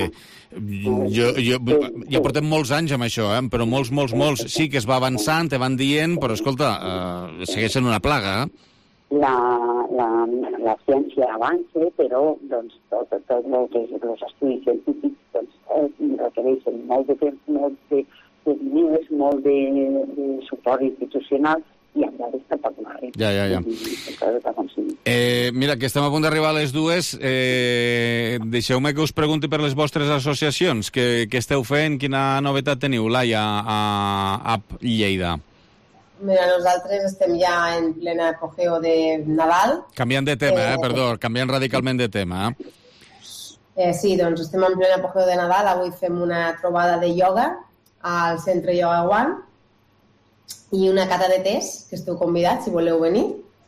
ja portem molts anys amb això, però molts. Sí que es va avançant, te van dient, però escolta, segueix sent una plaga. La ciència avança, però tot el que és els estudis científics requereixen molt de temps, molt de diners, molt de suport institucional, i hem d'estar espectacular. Ja. Mira, que estem a punt d'arribar a les 2. Deixeu-me que us pregunti per les vostres associacions. Què esteu fent? Quina novetat teniu, Laia, a Lleida? Mira, nosaltres estem ja en plena apogeo de Nadal. Canviant de tema, canviant radicalment de tema. Sí, doncs estem en plena apogeo de Nadal. Avui fem una trobada de ioga al Centre Yoga One i una cata de tés, que esteu convidats, si voleu venir.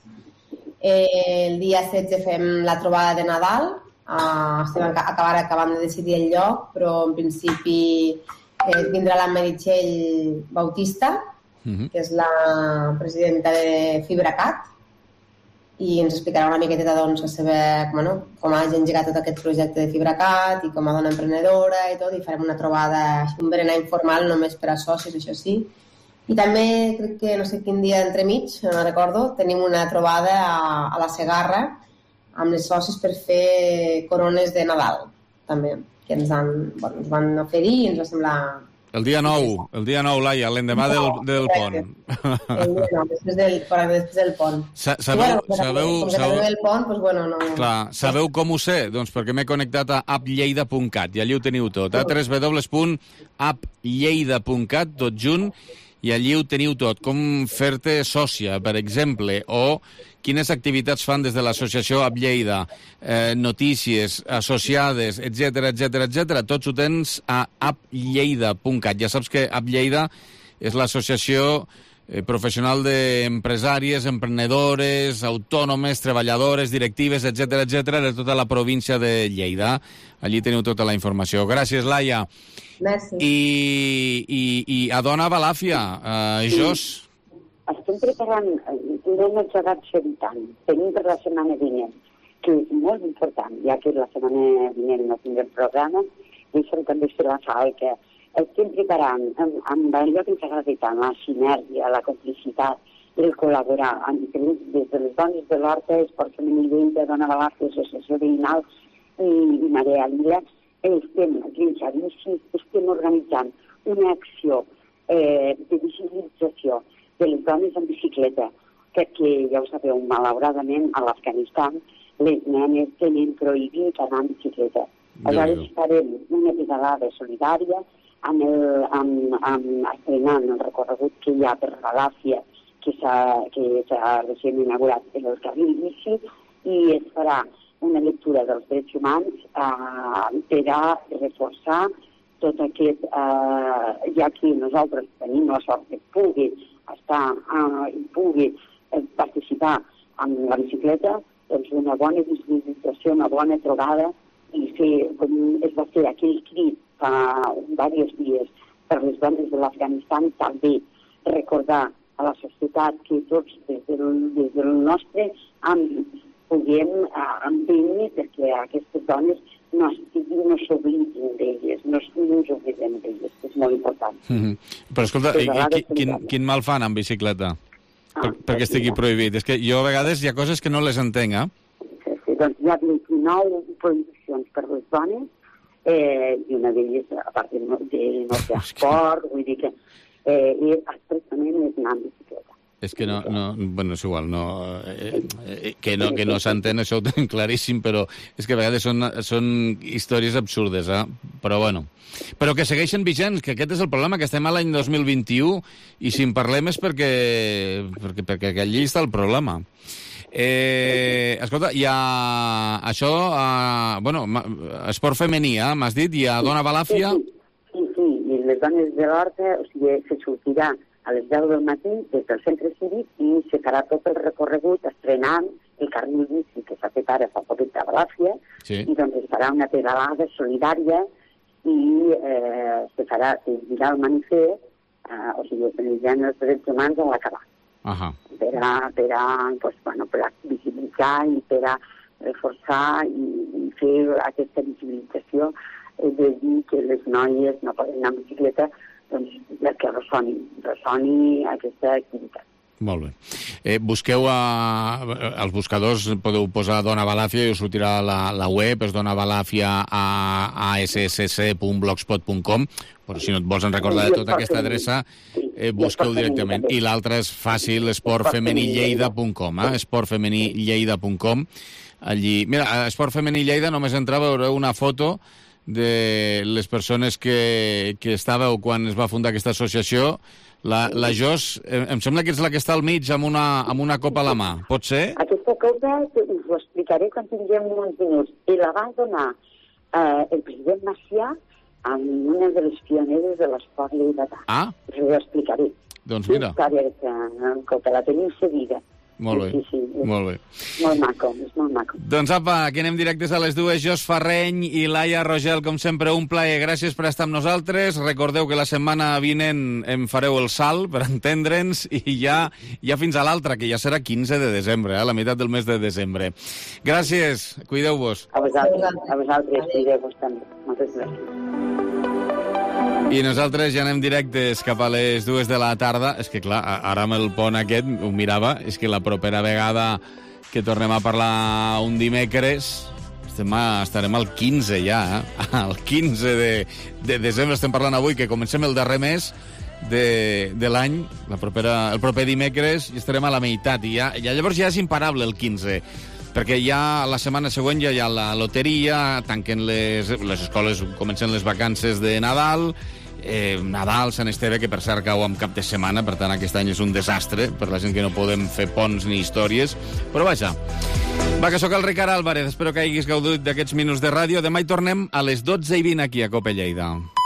El dia 16 fem la trobada de Nadal. Estem acabant de decidir el lloc, però en principi vindrà la Meritxell Bautista, que és la presidenta de FibraCat, i ens explicarà una miqueteta doncs, com ha engegat tot aquest projecte de FibraCat i com a dona emprenedora i tot, i farem una trobada, un berenar informal només per a socis, això sí. I també, crec que no sé quin dia entremig, no recordo, tenim una trobada a la Segarra amb les socis per fer corones de Nadal, també, que ens van oferir i ens va semblar... El dia 9, Laia, l'endemà del pont. El dia 9, després del pont. Sabeu com ho sé? Doncs perquè m'he connectat a applleida.cat i allí ho teniu tot, www.applleida.cat, tot junt, i allí ho teniu tot, com fer-te sòcia, per exemple, o quines activitats fan des de l'associació App Lleida, notícies associades, etc. Tots ho tens a applleida.cat. Ja saps que App Lleida és l'associació professional d'empresàries, emprenedores, autònomes, treballadores, directives, etc., de tota la província de Lleida. Allí teniu tota la informació. Gràcies, Laia. Merci. I a Dona Balàfia, Jos? Estem preparant, no hem exagerat tant, tenim per la setmana vinent, que és molt important, ja que la setmana vinent no tindrem programa, deixem també fer la falca. Estem preparant, amb allò que ens agrada tant, la sinergia, la complicitat, el col·laborar amb diferents, des de les dones de l'Horta, Esport Femení de Dona Balàfia, Associació Veïnal i Marea Lila, estem organitzant una acció de visibilització de les dones en bicicleta, perquè, ja ho sabeu, malauradament, a l'Afganistan, les nenes tenen prohibit anar en bicicleta. Aleshores farem una pedalada solidària estrenant el recorregut que hi ha per Balàfia, que s'ha recent inaugurat en el carril bici, i es farà una lectura dels drets humans per a reforçar tot aquest, ja que nosaltres tenim la sort que pugui participar en la bicicleta, doncs una bona visibilització, una bona trobada, i fer, com es va fer aquell crit fa diversos dies per les dones de l'Afganistan, també recordar a la societat que tots des del nostre àmbit puguem empènyer perquè aquestes dones no s'oblidin d'elles, no ens oblidem d'elles, que és molt important. Però escolta, quin mal fan amb bicicleta? Perquè estigui prohibit. És que jo a vegades hi ha coses que no les entenc, Sí, doncs hi ha 29 prohibicions per les dones, i una d'elles, a part de no fer esport, vull dir que expressament és anar amb bicicleta. És que bueno, és igual, que no s'entén, això ho tenim claríssim, però és que a vegades són històries absurdes, però bueno. Però que segueixen vigents, que aquest és el problema, que estem a l'any 2021 i si en parlem és perquè allí està el problema. Escolta, hi ha això, bueno, esport femení, m'has dit, i a Dona Balàfia... Sí, i les dones de l'Horta, o sigui, se sortirà a les 10 del matí des del centre cívic i se farà tot el recorregut estrenant el carril bici que s'ha fet ara fa poquet a Balàfia, i doncs es farà una pedalada solidària i se dirà el manifest, o sigui, utilitzant els drets humans a l'acabar. Per a visibilitzar i per a reforçar i fer aquesta visibilització de dir que les noies no poden anar amb bicicleta, doncs que ressoni aquesta activitat. Molt bé. Busqueu als buscadors, podeu posar Dona Balàfia i us sortirà la web, és donabalafia.assc.blogspot.com, però si no et vols recordar de tota aquesta adreça, busqueu directament. I l'altre és fàcil, esportfemenilleida.com, esportfemenilleida.com. Allí, mira, a Esport Femení Lleida només entrava, veureu una foto de les persones que estàveu quan es va fundar aquesta associació. La Jos, em sembla que és la que està al mig amb una copa a la mà. Pot ser? Aquesta copa us ho explicaré quan tinguem uns minuts. I la va donar el president Macià amb una de les pioneres de l'esport lleidatà. Ah? Us ho explicaré. Doncs mira. La tenim seguida. Molt bé, sí. Molt bé. Molt maco, és molt maco. Doncs apa, que anem directes a les dues. Jos Farreny i Laia Rogel, com sempre, un plaer. Gràcies per estar amb nosaltres. Recordeu que la setmana vinent em fareu el salt per entendre'ns i ja fins a l'altra, que ja serà 15 de desembre, la meitat del mes de desembre. Gràcies, cuideu-vos. A vosaltres, cuideu-vos també. Moltes gràcies. I nosaltres ja anem directes cap a les 2 de la tarda. És que, clar, ara amb el pont aquest, ho mirava, és que la propera vegada que tornem a parlar un dimecres estarem al 15 ja, al 15 de desembre. Estem parlant avui, que comencem el darrer mes de l'any, el proper dimecres, i estarem a la meitat. I llavors ja és imparable el 15, perquè ja la setmana següent ja hi ha la loteria, tanquen les escoles, comencen les vacances de Nadal, Nadal, Sant Esteve, que per cert cau amb cap de setmana, per tant aquest any és un desastre per la gent que no podem fer ponts ni històries, però vaja. Va, que sóc el Ricard Álvarez, espero que hagis gaudit d'aquests minuts de ràdio. Demà hi tornem a les 12:20 aquí a Cope Lleida.